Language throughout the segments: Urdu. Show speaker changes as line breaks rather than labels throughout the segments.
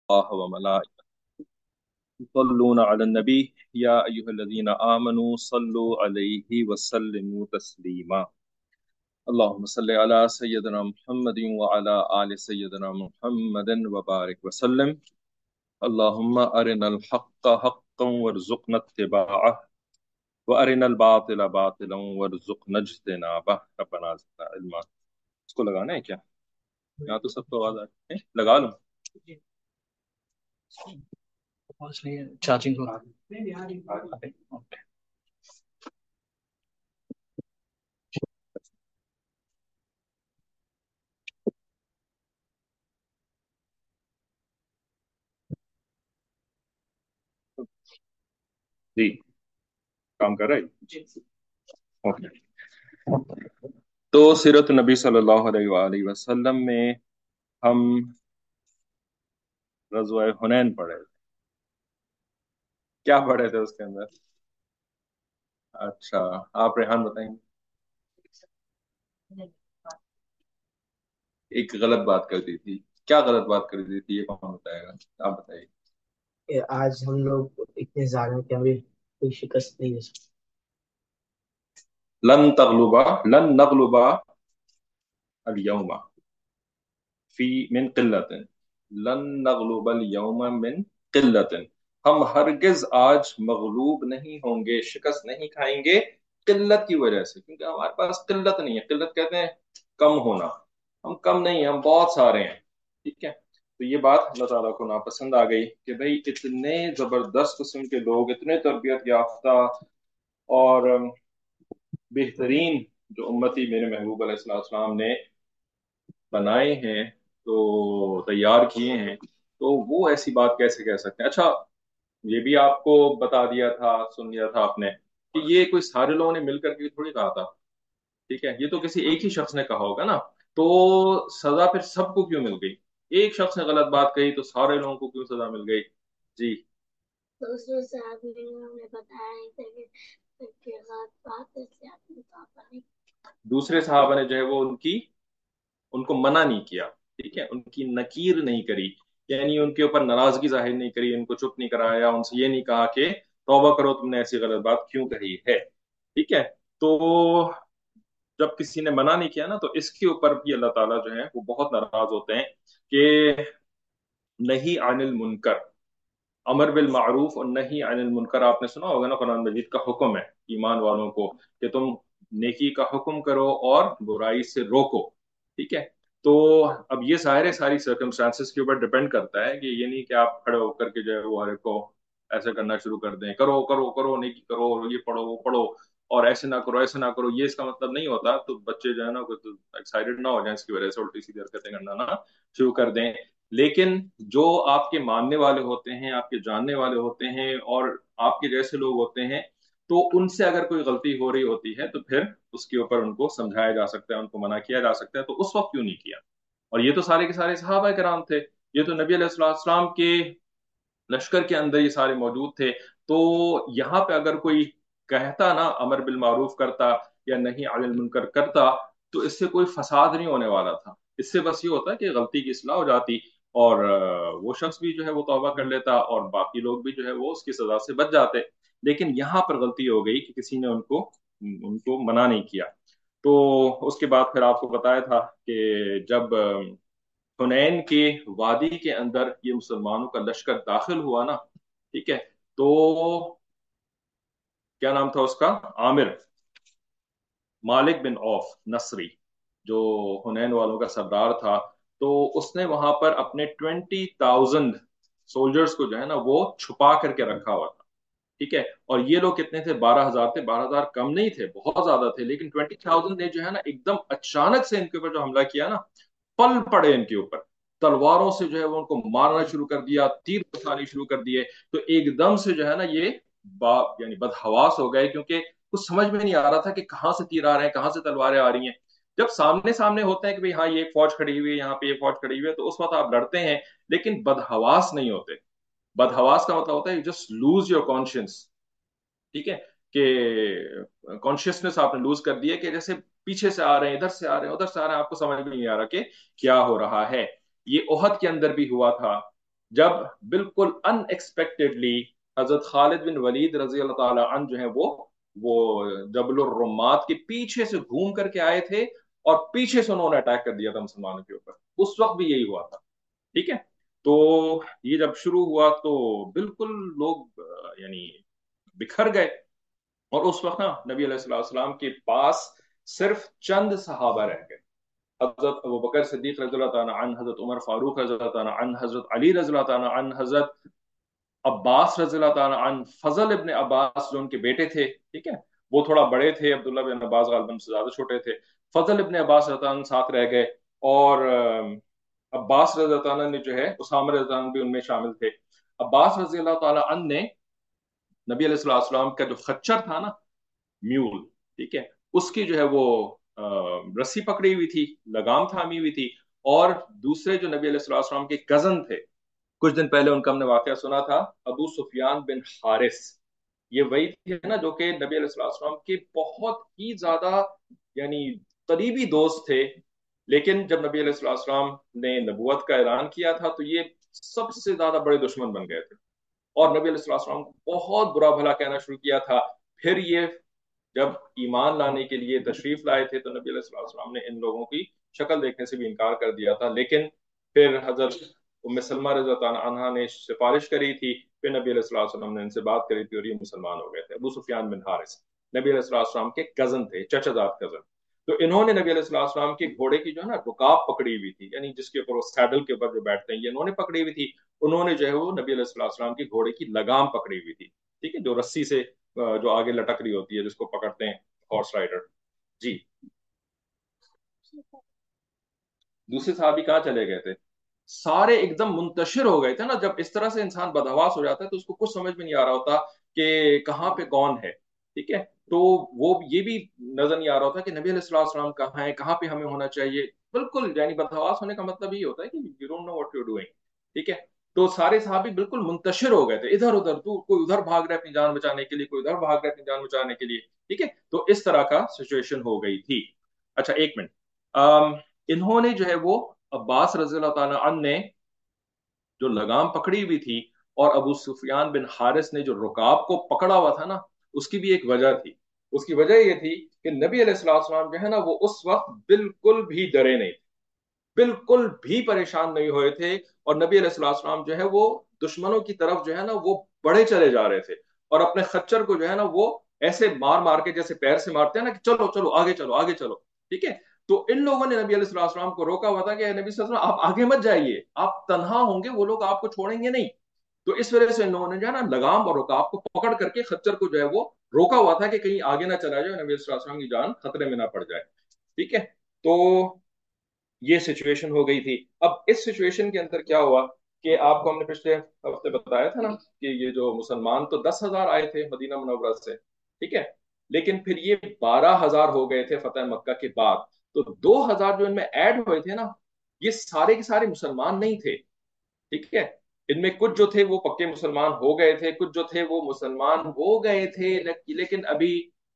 الله وملائكته يصلون على النبي يا أيها الذين آمنوا صلوا عليه وسلموا تسليما اللهم صل على سيدنا محمد وعلى آل سيدنا محمد وبارك وسلم اللهم أرنا الحق حقا وارزقنا اتباعه وأرنا الباطل باطلا وارزقنا اجتنابه ربنا زدنا علما. اس کو لگانا ہے کیا؟ یہاں تو سب کو آواز آ رہی ہے، لگا لوں؟
چارجنگ
جی کام کر رہا ہے. اوکے. تو سیرت نبی صلی اللہ علیہ وآلہ وسلم میں ہم غزوہ حنین پڑھے تھے. کیا پڑھے تھے اس کے اندر؟ اچھا آپ ریحان بتائیں گے. ایک غلط بات کر دی تھی. کیا غلط بات کر دی تھی یہ کون بتائے گا؟ آپ بتائیے.
آج ہم لوگ اتنے ظالم کہ ہمیں کوئی شکست نہیں دے سکتے.
لن نغلبا اليوم فی من قلت. لن نغلب اليوم من قلت. ہم ہرگز آج مغلوب نہیں ہوں گے، شکست نہیں کھائیں گے قلت کی وجہ سے، کیونکہ ہمارے پاس قلت نہیں ہے. قلت کہتے ہیں کم ہونا. ہم کم نہیں ہیں، ہم بہت سارے ہیں. ٹھیک ہے. تو یہ بات اللہ تعالیٰ کو ناپسند آ گئی کہ بھئی اتنے زبردست قسم کے لوگ، اتنے تربیت یافتہ اور بہترین جو امتی میرے محبوب علیہ السلام نے بنائے ہیں، تو تیار کیے ہیں، تو وہ ایسی بات کیسے کہہ سکتے ہیں؟ اچھا یہ بھی آپ کو بتا دیا تھا، سن لیا تھا آپ نے کہ یہ کوئی سارے لوگوں نے مل کر کے تھوڑی کہا تھا. ٹھیک ہے. یہ تو کسی ایک ہی شخص نے کہا ہوگا نا. تو سزا پھر سب کو کیوں مل گئی؟ ایک شخص نے غلط بات کہی تو سارے لوگوں کو کیوں سزا مل گئی؟ جی
دوسرے صاحب نے ہمیں بتایا کہ غلط بات سے
دوسرے صحابہ نے جو ہے وہ ان کو منع نہیں کیا. ٹھیک ہے. ان کی نکیر نہیں کری، یعنی ان کے اوپر ناراضگی ظاہر نہیں کری، ان کو چپ نہیں کرایا، ان سے یہ نہیں کہا کہ توبہ کرو تم نے ایسی غلط بات کیوں کہی ہے. ٹھیک ہے. تو جب کسی نے منع نہیں کیا نا تو اس کے اوپر بھی اللہ تعالیٰ جو ہے وہ بہت ناراض ہوتے ہیں کہ نہیں عن المنکر، امر بالمعروف اور نہیں عن المنکر. آپ نے سنا ہوگا نا قرآن مجید کا حکم ہے ایمان والوں کو کہ تم نیکی کا حکم کرو اور برائی سے روکو. ٹھیک ہے. تو اب یہ ساری سرکمسٹانسز کے اوپر ڈیپینڈ کرتا ہے کہ یہ نہیں کہ آپ کھڑے ہو کر کے جو ہے وہ ہر ایک کو ایسا کرنا شروع کر دیں، کرو کرو کرو نیکی کرو، یہ پڑھو وہ پڑھو، اور ایسے نہ کرو ایسے نہ کرو. یہ اس کا مطلب نہیں ہوتا. تو بچے جو ہے نا ایکسائٹیڈ نہ ہو جائیں اس کی وجہ سے الٹی سیدھی حرکتیں کرنا نہ شروع کر دیں. لیکن جو آپ کے ماننے والے ہوتے ہیں، آپ کے جاننے والے ہوتے ہیں اور آپ کے جیسے لوگ ہوتے ہیں، تو ان سے اگر کوئی غلطی ہو رہی ہوتی ہے تو پھر اس کے اوپر ان کو سمجھایا جا سکتا ہے، ان کو منع کیا جا سکتا ہے. تو اس وقت کیوں نہیں کیا؟ اور یہ تو سارے کے سارے صحابہ کرام تھے، یہ تو نبی علیہ السلام کے لشکر کے اندر یہ سارے موجود تھے. تو یہاں پہ اگر کوئی کہتا نا امر بالمعروف کرتا یا نہیں عن المنکر کرتا تو اس سے کوئی فساد نہیں ہونے والا تھا. اس سے بس یہ ہوتا کہ غلطی کی اصلاح ہو جاتی اور وہ شخص بھی جو ہے وہ توبہ کر لیتا اور باقی لوگ بھی جو ہے وہ اس کی سزا سے بچ جاتے. لیکن یہاں پر غلطی ہو گئی کہ کسی نے ان کو منع نہیں کیا. تو اس کے بعد پھر آپ کو بتایا تھا کہ جب حنین کے وادی کے اندر یہ مسلمانوں کا لشکر داخل ہوا نا، ٹھیک ہے، تو کیا نام تھا اس کا؟ عامر، مالک بن عوف نصری، جو حنین والوں کا سردار تھا. تو اس نے وہاں پر اپنے 20,000 سولجرز کو جو ہے نا وہ چھپا کر کے رکھا ہوا تھا. ٹھیک ہے. اور یہ لوگ کتنے تھے؟ 12,000 تھے. 12,000 کم نہیں تھے، بہت زیادہ تھے. لیکن 20,000 نے جو ہے نا ایک دم اچانک سے ان کے اوپر جو حملہ کیا نا، پل پڑے ان کے اوپر، تلواروں سے جو ہے وہ ان کو مارنا شروع کر دیا، تیر بچھانے شروع کر دیے. تو ایک دم سے جو ہے نا یہ یعنی بدحواس ہو گئے، کیونکہ کچھ سمجھ میں نہیں آ رہا تھا کہ کہاں سے تیر آ رہے ہیں، کہاں سے تلواریں آ رہی ہیں. جب سامنے سامنے ہوتے ہیں کہ ہاں یہ فوج کھڑی ہوئی ہے، یہاں پہ یہ فوج کھڑی ہوئی ہے، تو اس وقت آپ لڑتے ہیں، لیکن بدحواس نہیں ہوتے. بدحواس کا مطلب ہوتا ہے جسٹ لوز یور کانشینس. ٹھیک ہے. کہ کانشیسنیس آپ نے لوز کر دی ہے کہ جیسے پیچھے سے آ رہے ہیں، ادھر سے آ رہے ہیں، ادھر سے آ رہے ہیں، آپ کو سمجھ میں نہیں آ رہا کہ کیا ہو رہا ہے. یہ احد کے اندر بھی ہوا تھا. جب بالکل ان ایکسپیکٹڈلی حضرت خالد بن ولید رضی اللہ تعالی عنہ جو ہے وہ جبل الرمات کے پیچھے سے گھوم کر کے آئے تھے اور پیچھے سے انہوں نے اٹیک کر دیا تھا مسلمانوں کے اوپر. اس وقت بھی یہی ہوا تھا. ٹھیک ہے. تو یہ جب شروع ہوا تو بالکل لوگ یعنی بکھر گئے. اور اس وقت نا نبی علیہ السلام کے پاس صرف چند صحابہ رہ گئے. حضرت ابو بکر صدیق رضی اللہ تعالیٰ عنہ، حضرت عمر فاروق رضی اللہ تعالیٰ عنہ، حضرت علی رضی اللہ تعالیٰ عنہ، حضرت عباس رضی اللہ تعالیٰ عنہ، فضل ابن عباس جو ان کے بیٹے تھے. ٹھیک ہے. وہ تھوڑا بڑے تھے، عبداللہ بن عباس غالباً سے زیادہ چھوٹے تھے. فضل ابن عباس رضی اللہ عنہ ساتھ رہ گئے. اور عباس رضی اللہ عنہ نے جو ہے اسامہ رضی اللہ عنہ بھی ان میں شامل تھے. عباس رضی اللہ تعالیٰ عنہ نے نبی علیہ السلام کا جو خچر تھا نا، میول، ٹھیک ہے، اس کی جو ہے وہ رسی پکڑی ہوئی تھی، لگام تھامی ہوئی تھی. اور دوسرے جو نبی علیہ السلام کے کزن تھے، کچھ دن پہلے ان کا ہم نے واقعہ سنا تھا، ابو سفیان بن حارث. یہ وہی تھے نا جو کہ نبی علیہ السلام کے بہت ہی زیادہ یعنی قریبی دوست تھے. لیکن جب نبی علیہ السلام نے نبوت کا اعلان کیا تھا تو یہ سب سے زیادہ بڑے دشمن بن گئے تھے اور نبی علیہ السلام کو بہت برا بھلا کہنا شروع کیا تھا. پھر یہ جب ایمان لانے کے لیے تشریف لائے تھے تو نبی علیہ السلام نے ان لوگوں کی شکل دیکھنے سے بھی انکار کر دیا تھا. لیکن پھر حضرت ام سلمہ رضی اللہ عنہا نے سفارش کری تھی. پھر نبی علیہ السلام نے ان سے بات کری تھی اور یہ مسلمان ہو گئے تھے. ابو سفیان بن حارث نبی علیہ السلام کے کزن تھے، چچا زاد کزن. تو انہوں نے نبی علیہ السلام کے گھوڑے کی جو ہے نا رکاب پکڑی ہوئی تھی، یعنی جس کے اوپر وہ سیڈل کے اوپر جو بیٹھتے ہیں، یہ انہوں نے پکڑی ہوئی تھی. انہوں نے جو ہے وہ نبی علیہ السلام کی گھوڑے کی لگام پکڑی ہوئی تھی. ٹھیک ہے. جو رسی سے جو آگے لٹک رہی ہوتی ہے جس کو پکڑتے ہیں ہارس رائڈر. جی. دوسرے صحابی کہاں چلے گئے تھے؟ سارے ایک دم منتشر ہو گئے تھے نا. جب اس طرح سے انسان بدحواس ہو جاتا ہے تو اس کو کچھ سمجھ میں نہیں آ رہا ہوتا کہ کہاں پہ کون ہے. ٹھیک ہے. تو وہ یہ بھی نظر نہیں آ رہا ہوتا کہ نبی علیہ السلام کہاں ہے، کہاں پہ ہمیں ہونا چاہیے. بالکل یعنی بدحواس ہونے کا مطلب یہ ہوتا ہے کہ you don't know what you doing. ٹھیک ہے. تو سارے صحابی بالکل منتشر ہو گئے تھے ادھر ادھر. تو کوئی ادھر بھاگ رہا ہے اپنی جان بچانے کے لیے، کوئی ادھر بھاگ رہا ہے اپنی جان بچانے کے لیے. ٹھیک ہے. تو اس طرح کا سچویشن ہو گئی تھی. اچھا ایک منٹ. انہوں نے جو ہے وہ عباس رضی اللہ تعالیٰ عنہ نے جو لگام پکڑی ہوئی تھی اور ابو سفیان بن حارث نے جو رکاب کو پکڑا ہوا تھا نا، اس کی بھی ایک وجہ تھی. اس کی وجہ یہ تھی کہ نبی علیہ السلام جو ہے نا وہ اس وقت بالکل بھی ڈرے نہیں تھے، بالکل بھی پریشان نہیں ہوئے تھے. اور نبی علیہ السلام جو ہے وہ دشمنوں کی طرف جو ہے نا وہ بڑھے چلے جا رہے تھے اور اپنے خچر کو جو ہے نا وہ ایسے مار مار کے جیسے پیر سے مارتے ہیں نا کہ چلو چلو آگے چلو آگے چلو. ٹھیک ہے. تو ان لوگوں نے نبی علیہ السلام کو روکا ہوا تھا کہ نبی صلی اللہ علیہ وسلم آپ آگے مت جائیے، آپ تنہا ہوں گے، وہ لوگ آپ کو چھوڑیں گے نہیں. تو اس وجہ سے ان لوگوں نے جو ہے نا لگام اور رکاب کو پکڑ کر کے خچر کو جو ہے وہ روکا ہوا تھا کہ کہیں آگے نہ چلا جائے، نبی صلی اللہ علیہ وسلم کی جان خطرے میں نہ پڑ جائے. ٹھیک ہے. تو یہ سچویشن ہو گئی تھی. اب اس سچویشن کے اندر کیا ہوا کہ آپ کو ہم نے پچھلے ہفتے بتایا تھا نا کہ یہ جو مسلمان تو 10,000 آئے تھے مدینہ منورہ سے. ٹھیک ہے. لیکن پھر یہ 12,000 ہو گئے تھے فتح مکہ کے بعد. تو 2,000 جو ان میں ایڈ ہوئے تھے نا، یہ سارے کے سارے مسلمان نہیں تھے. ٹھیک ہے. ان میں کچھ جو تھے وہ پکے مسلمان ہو گئے تھے، کچھ جو تھے وہ مسلمان ہو گئے تھے لیکن ابھی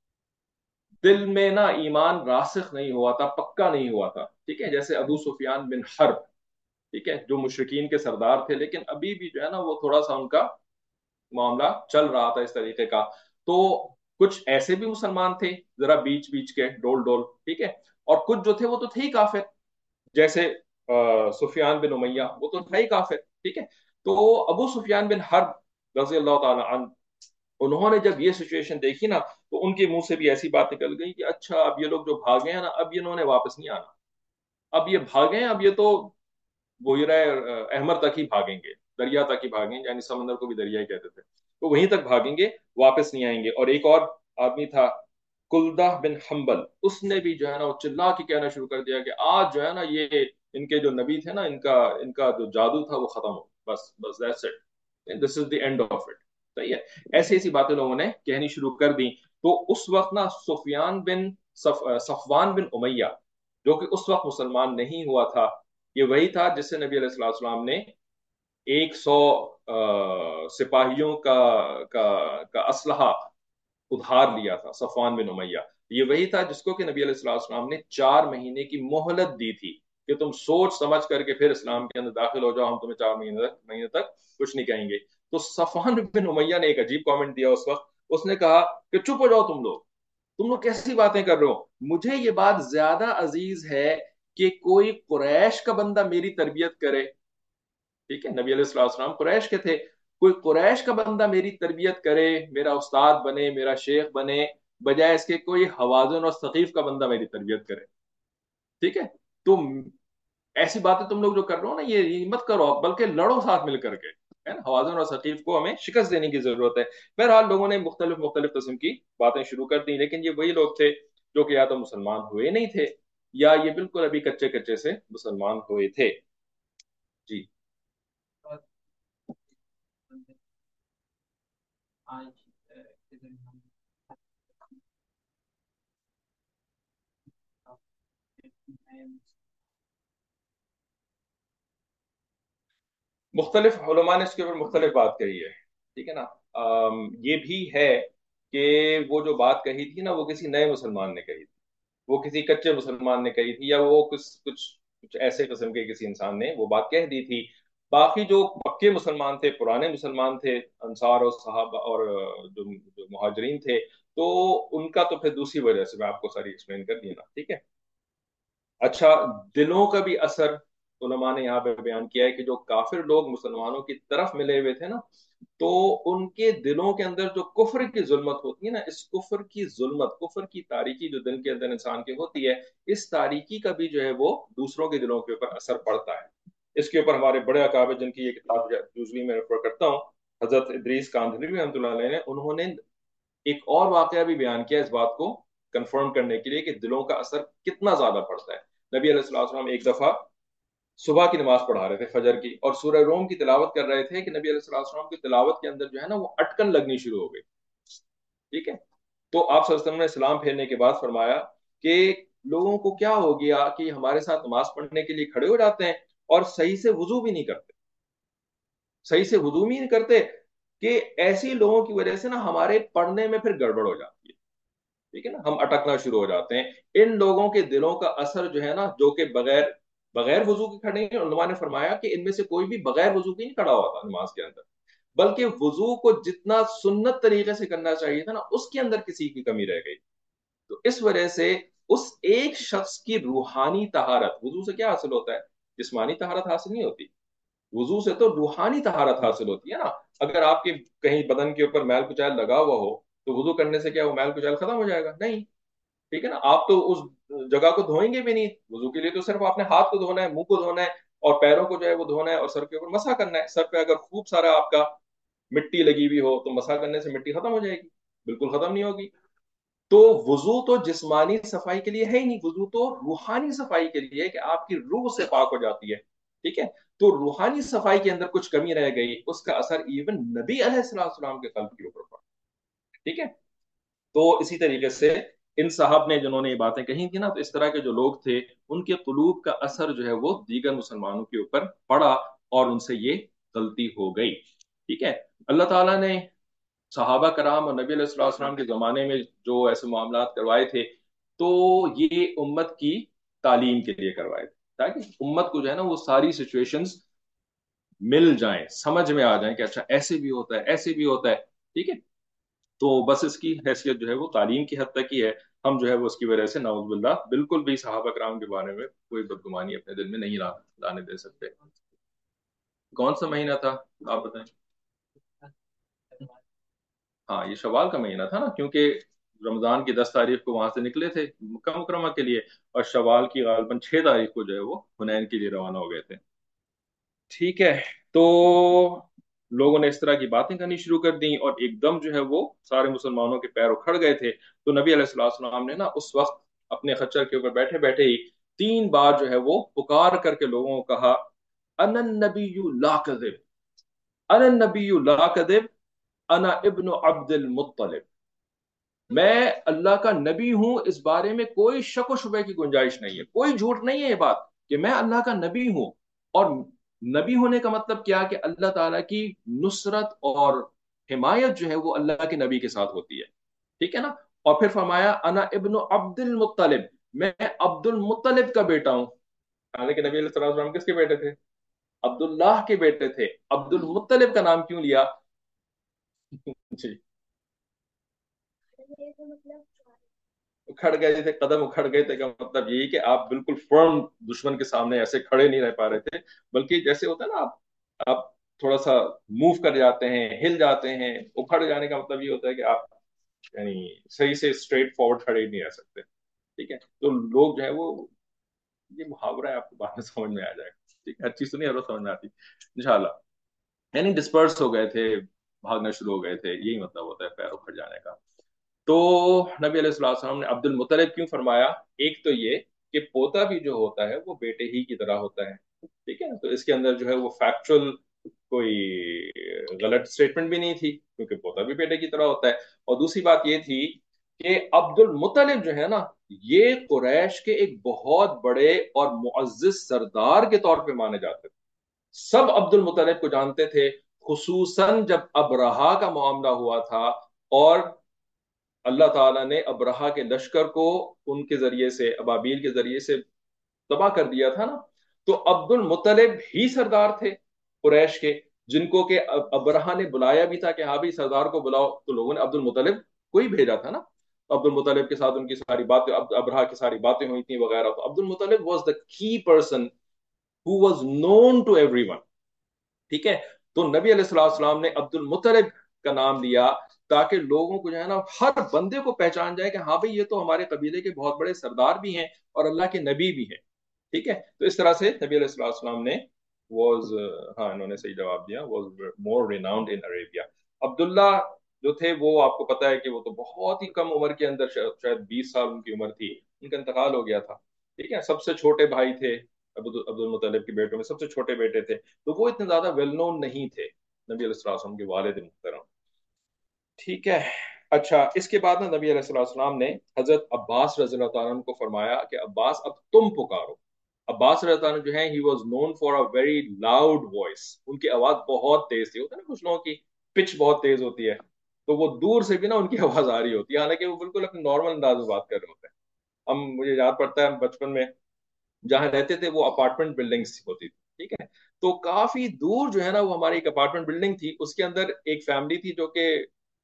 دل میں نا ایمان راسخ نہیں ہوا تھا، پکا نہیں ہوا تھا. ٹھیک ہے. جیسے ابو سفیان بن حرب، ٹھیک ہے، جو مشرکین کے سردار تھے لیکن ابھی بھی جو ہے نا وہ تھوڑا سا ان کا معاملہ چل رہا تھا اس طریقے کا. تو کچھ ایسے بھی مسلمان تھے ذرا بیچ بیچ کے ڈول ڈول. ٹھیک ہے. اور کچھ جو تھے وہ تو تھے ہی کافر، جیسے سفیان بن امیہ، وہ تو تھا ہی کافر. ٹھیک ہے. تو ابو سفیان بن حرب رضی اللہ تعالی عنہ، انہوں نے جب یہ سچویشن دیکھی نا تو ان کے منہ سے بھی ایسی بات نکل گئی کہ اچھا اب یہ لوگ جو بھاگے ہیں نا اب انہوں نے واپس نہیں آنا، اب یہ بھاگے ہیں، اب یہ تو بحیرہ احمر تک ہی بھاگیں گے، دریا تک ہی بھاگیں گے، یعنی سمندر کو بھی دریا ہی کہتے تھے. تو وہیں تک بھاگیں گے، واپس نہیں آئیں گے. اور ایک اور آدمی تھا کلدہ بن حنبل، اس نے بھی جو ہے نا وہ چلا کے کہنا شروع کر دیا کہ آج جو ہے نا یہ ان کے جو نبی تھے نا ان کا جو جادو تھا وہ ختم ہو، بس بس that's it, this is the end of it. صحیح ہے. ایسی ایسی باتیں لوگوں نے کہنی شروع کر دی. تو اس وقت نا صفوان بن امیہ جو کہ اس وقت مسلمان نہیں ہوا تھا، یہ وہی تھا جس سے نبی علیہ السلام نے 100 سپاہیوں کا اسلحہ ادھار لیا تھا. صفوان بن امیہ یہ وہی تھا جس کو کہ نبی علیہ السلام نے 4 مہینے کی مہلت دی تھی कि तुम सोच समझ करके फिर इस्लाम के अंदर दाखिल हो जाओ, हम तुम्हें 4 महीने तक कुछ नहीं कहेंगे। तो सफवान बिन उमैया ने एक अजीब कमेंट दिया उस वक्त। उसने कहा कि चुप हो जाओ तुम लोग कैसी बातें कर रहे हो, मुझे ये बात ज्यादा अजीज है कि कोई कुरैश का बंदा मेरी तरबियत करे। ठीक है, नबी अलैहिस्सलाम कुरैश के थे, कोई कुरैश का बंदा मेरी तरबियत करे, मेरा उस्ताद बने, मेरा शेख बने, बजाय इसके कोई हवाजन और सकीफ का बंदा मेरी तरबियत करे। ठीक है, तो ऐसी बातें तुम लोग जो कर रहे हो ना, ये मत करो, बल्कि लड़ो साथ मिल करके, है ना। हवाजन और सकीफ को हमें शिकस्त देने की जरूरत है। बहरहाल लोगों ने मुख्तलिफ मुख्तलिफ किस्म की बातें शुरू कर दी, लेकिन ये वही लोग थे जो कि या तो मुसलमान हुए नहीं थे, या ये बिल्कुल अभी कच्चे कच्चे से मुसलमान हुए थे। जी। मुख्तलिफ उलमा ने इसके ऊपर मुख्तलिफ बात कही है। ठीक है ना। ये भी है कि वो जो बात कही थी ना, वो किसी नए मुसलमान ने कही थी, वो किसी कच्चे मुसलमान ने कही थी, या वो कुछ कुछ कुछ ऐसे किस्म के किसी इंसान ने वो बात कह दी थी। बाकी जो पक्के मुसलमान थे, पुराने मुसलमान थे, अंसार और सहाबा और जो जो मुहाजिरीन थे, तो उनका तो फिर दूसरी वजह से मैं आपको सारी एक्सप्लेन कर दी ना। ठीक है। अच्छा, दिलों का भी असर उलमा ने यहाँ पे बयान किया है कि जो काफिर लोग मुसलमानों की तरफ मिले हुए थे ना, तो उनके दिलों के अंदर जो कुफर की जुल्मत होती है ना, इस कुफर की जुल्मत, कुफर की तारीकी जो दिल के अंदर इंसान की होती है, इस तारीकी का भी जो है वो दूसरों के दिलों के ऊपर असर पड़ता है। इसके ऊपर हमारे बड़े अकाबिर, जिनकी ये किताब यूजली मैं रेफर करता हूँ, हजरत इदरीस कांधलवी रहमतुल्लाह अलैह ने, उन्होंने एक और वाकया भी बयान किया इस बात को कंफर्म करने के लिए कि दिलों का असर कितना ज्यादा पड़ता है। नबी अलैहिस्सलाम एक दफा सुबह की नमाज पढ़ा रहे थे, फजर की, और सूरह रोम की तिलावत कर रहे थे कि नबी अलैहिस्सलाम की तिलावत के अंदर जो है ना वो अटकन लगनी शुरू हो गई। ठीक है। तो आप सल्लल्लाहु अलैहि वसल्लम ने सलाम फेरने के बाद फरमाया कि लोगों को क्या हो गया कि हमारे साथ नमाज पढ़ने के लिए खड़े हो जाते हैं और सही से वजू भी नहीं करते, सही से वजू भी नहीं करते, कि ऐसे लोगों की वजह से ना हमारे पढ़ने में फिर गड़बड़ हो जाती है। ठीक है ना, हम अटकना शुरू हो जाते हैं। इन लोगों के दिलों का असर जो है ना, जो कि बगैर बगैर वजू के खड़े हैं, उन्होंने ने फरमाया कि इनमें से कोई भी बगैर वजू के नहीं खड़ा हुआ था नमाज के अंदर, बल्कि वजू को जितना सुन्नत तरीके से करना चाहिए था ना, उसके अंदर किसी की कमी रह गई। तो इस वजह से उस एक शख्स की रूहानी तहारत, वजू से क्या हासिल होता है, जिस्मानी तहारत हासिल नहीं होती, वजू से तो रूहानी तहारत हासिल होती है ना। अगर आपके कहीं बदन के ऊपर मैल कुचैल लगा हुआ हो, तो वजू करने से क्या वो मैल कुचैल खत्म हो जाएगा? नहीं। ठीक है ना, आप तो उस जगह को धोएंगे भी नहीं। वजू के लिए तो सिर्फ आपने हाथ को धोना है, मुंह को धोना है, और पैरों को जो है वो धोना है, और सर के ऊपर मसा करना है। सर पे अगर खूब सारा आपका मिट्टी लगी हुई हो, तो मसा करने से मिट्टी खत्म हो जाएगी? बिल्कुल खत्म नहीं होगी। तो वजू तो जिस्मानी सफाई के लिए है ही नहीं, वजू तो रूहानी सफाई के लिए है कि आपकी रूह से पाक हो जाती है। ठीक है। तो रूहानी सफाई के अंदर कुछ कमी रह गई, उसका असर इवन नबी अलैहिस्सलाम के कल्ब के ऊपर पड़ा। ठीक है। तो इसी तरीके से इन साहब ने जिन्होंने ये बातें कही थी ना, तो इस तरह के जो लोग थे, उनके कुलूब का असर जो है वो दीगर मुसलमानों के ऊपर पड़ा, और उनसे ये गलती हो गई। ठीक है। अल्लाह ताला ने सहाबा कराम और नबी अलैहिस्सलाम के जमाने में जो ऐसे मामला करवाए थे, तो ये उम्मत की तालीम के लिए करवाए थे, ताकि उम्मत को जो है ना वो सारी सिचुएशंस मिल जाएं, समझ में आ जाएं कि अच्छा ऐसे भी होता है, ऐसे भी होता है। ठीक है। तो बस इसकी हैसियत जो है वो तालीम की हद तक ही है। हम जो है वो उसकी वजह से नाउजुबिल्लाह बिल्कुल भी सहाबा कराम के बारे में कोई बदगुमानी अपने दिल में नहीं लाने दे सकते। कौन सा महीना था, आप बताएं। हाँ, ये शवाल का महीना था ना, क्योंकि रमजान की 10 तारीख को वहां से निकले थे मक्का मुकरमा के लिए, और शवाल की गालबन 6 तारीख को जो है वो हुनैन के लिए रवाना हो गए थे। ठीक है। तो लोगों ने इस तरह की बातें करनी शुरू कर दी, और एकदम जो है वो सारे मुसलमानों के पैर उखड़ गए थे। तो नबी अलैहिस्सलाम ने ना उस वक्त अपने खच्चर के ऊपर बैठे बैठे ही 3 बार जो है वो पुकार करके लोगों को कहा, अनन नबीयु ला कज़िब, अनन नबीयु ला कज़िब, अना इब्नु अब्दुल मुत्तलिब। मैं अल्लाह का नबी हूं, इस बारे में कोई शक व शुबे की गुंजाइश नहीं है, कोई झूठ नहीं है ये बात कि मैं अल्लाह का नबी हूं। और नबी होने का मतलब क्या, कि अल्लाह ताला की नुसरत और हिमायत जो है वो अल्लाह के नबी के साथ होती है। ठीक है ना। और फिर फरमाया, अना इब्नु अब्दुल मुत्तलिब, मैं अब्दुल मुत्तलिब का बेटा हूं। हालांकि नबी अलैहि सल्लल्लाहु अलैहि वसल्लम किसके बेटे थे? अब्दुल्लाह के बेटे थे। अब्दुल मुत्तलिब का नाम क्यों लिया? जी।
तो मतलब
उखड़ गए थे, कदम उखड़ गए थे का मतलब यही कि आप बिल्कुल फर्म दुश्मन के सामने ऐसे खड़े नहीं रह पा रहे थे, बल्कि जैसे होता है ना, आप थोड़ा सा मूव कर जाते हैं, हिल जाते हैं। उखड़ जाने का मतलब ये होता है कि आप यानी सही से स्ट्रेट फॉरवर्ड खड़े नहीं रह सकते। ठीक है, तो लोग जो है वो, ये मुहावरा है, आपको बाद में समझ में आ जाएगा। ठीक है, हर चीज तो नहीं हर रोज समझ में आती इंशाल्लाह। यानी डिस्पर्स हो गए थे, भागना शुरू हो गए थे, यही मतलब होता है पैर उखड़ जाने का। तो नबी अलैहिस्सलाम ने अब्दुल मुत्तलिब क्यों फरमाया? एक तो ये कि पोता भी जो होता है वो बेटे ही की तरह होता है। ठीक है, तो इसके अंदर जो है वो फैक्चुअल कोई गलत स्टेटमेंट भी नहीं थी, क्योंकि पोता भी बेटे की तरह होता है। और दूसरी बात ये थी कि अब्दुल मुत्तलिब जो है ना, ये कुरैश के एक बहुत बड़े और मुअज्जिज सरदार के तौर पे माने जाते थे। सब अब्दुल मुत्तलिब को जानते थे, खुसूसन जब अबरहा का मामला हुआ था और अल्लाह ताला ने अबरहा के लश्कर को उनके जरिए से, अबाबील के जरिए से तबाह कर दिया था ना, तो अब्दुल मुत्तलिब ही सरदार थे कुरैश के, जिनको के अबरहा ने बुलाया भी था कि हाँ भाई सरदार को बुलाओ, तो लोगों ने अब्दुल मुत्तलिब को ही भेजा था ना। तो अब्दुल मुत्तलिब के साथ उनकी सारी बातें, अबरहा की सारी बातें हुई थी वगैरह, तो Abdul Muttalib was the key person who was known to everyone. ठीक है, तो नबी अलैहिस्सलाम ने अब्दुल मुत्तलिब का नाम लिया ताकि लोगों को जो है ना, हर बंदे को पहचान जाए कि हाँ भाई ये तो हमारे कबीले के बहुत बड़े सरदार भी हैं और अल्लाह के नबी भी हैं। ठीक है, तो इस तरह से नबी अलैहिस्सलाम ने वाज, हाँ इन्होंने सही जवाब दिया, was more renowned in Arabia. Abdullah जो थे वो आपको पता है कि वो तो बहुत ही कम उम्र के अंदर, शायद 20 साल उनकी उम्र थी, उनका इंतकाल हो गया था। ठीक है, सबसे छोटे भाई थे, अब्दुल मुत्तलिब के बेटों में सबसे छोटे बेटे थे, तो वो इतने ज्यादा वेल नोन नहीं थे नबी अलैहिस्सलाम के वालिद मुहतरम। ठीक है। अच्छा, इसके बाद ना नबी अलैहिस्सलाम ने हजरत अब्बास रज़ियल्लाहु अन्हु को फरमाया कि अब्बास अब तुम पुकारो। अब्बास रज़ियल्लाहु अन्हु जो है, he was known for a very loud voice, उनकी आवाज बहुत तेज थी। होता है ना कुछ लोगों की पिच बहुत तेज होती है, तो वो दूर से भी ना उनकी आवाज आ रही होती है, हालांकि वो बिल्कुल अपने नॉर्मल अंदाज में बात कर रहे होते हैं। हम, मुझे याद पड़ता है बचपन में जहाँ रहते थे वो अपार्टमेंट बिल्डिंग्स होती थी। ठीक है, तो काफी दूर जो है ना वो हमारी एक अपार्टमेंट बिल्डिंग थी, उसके अंदर एक फैमिली थी जो कि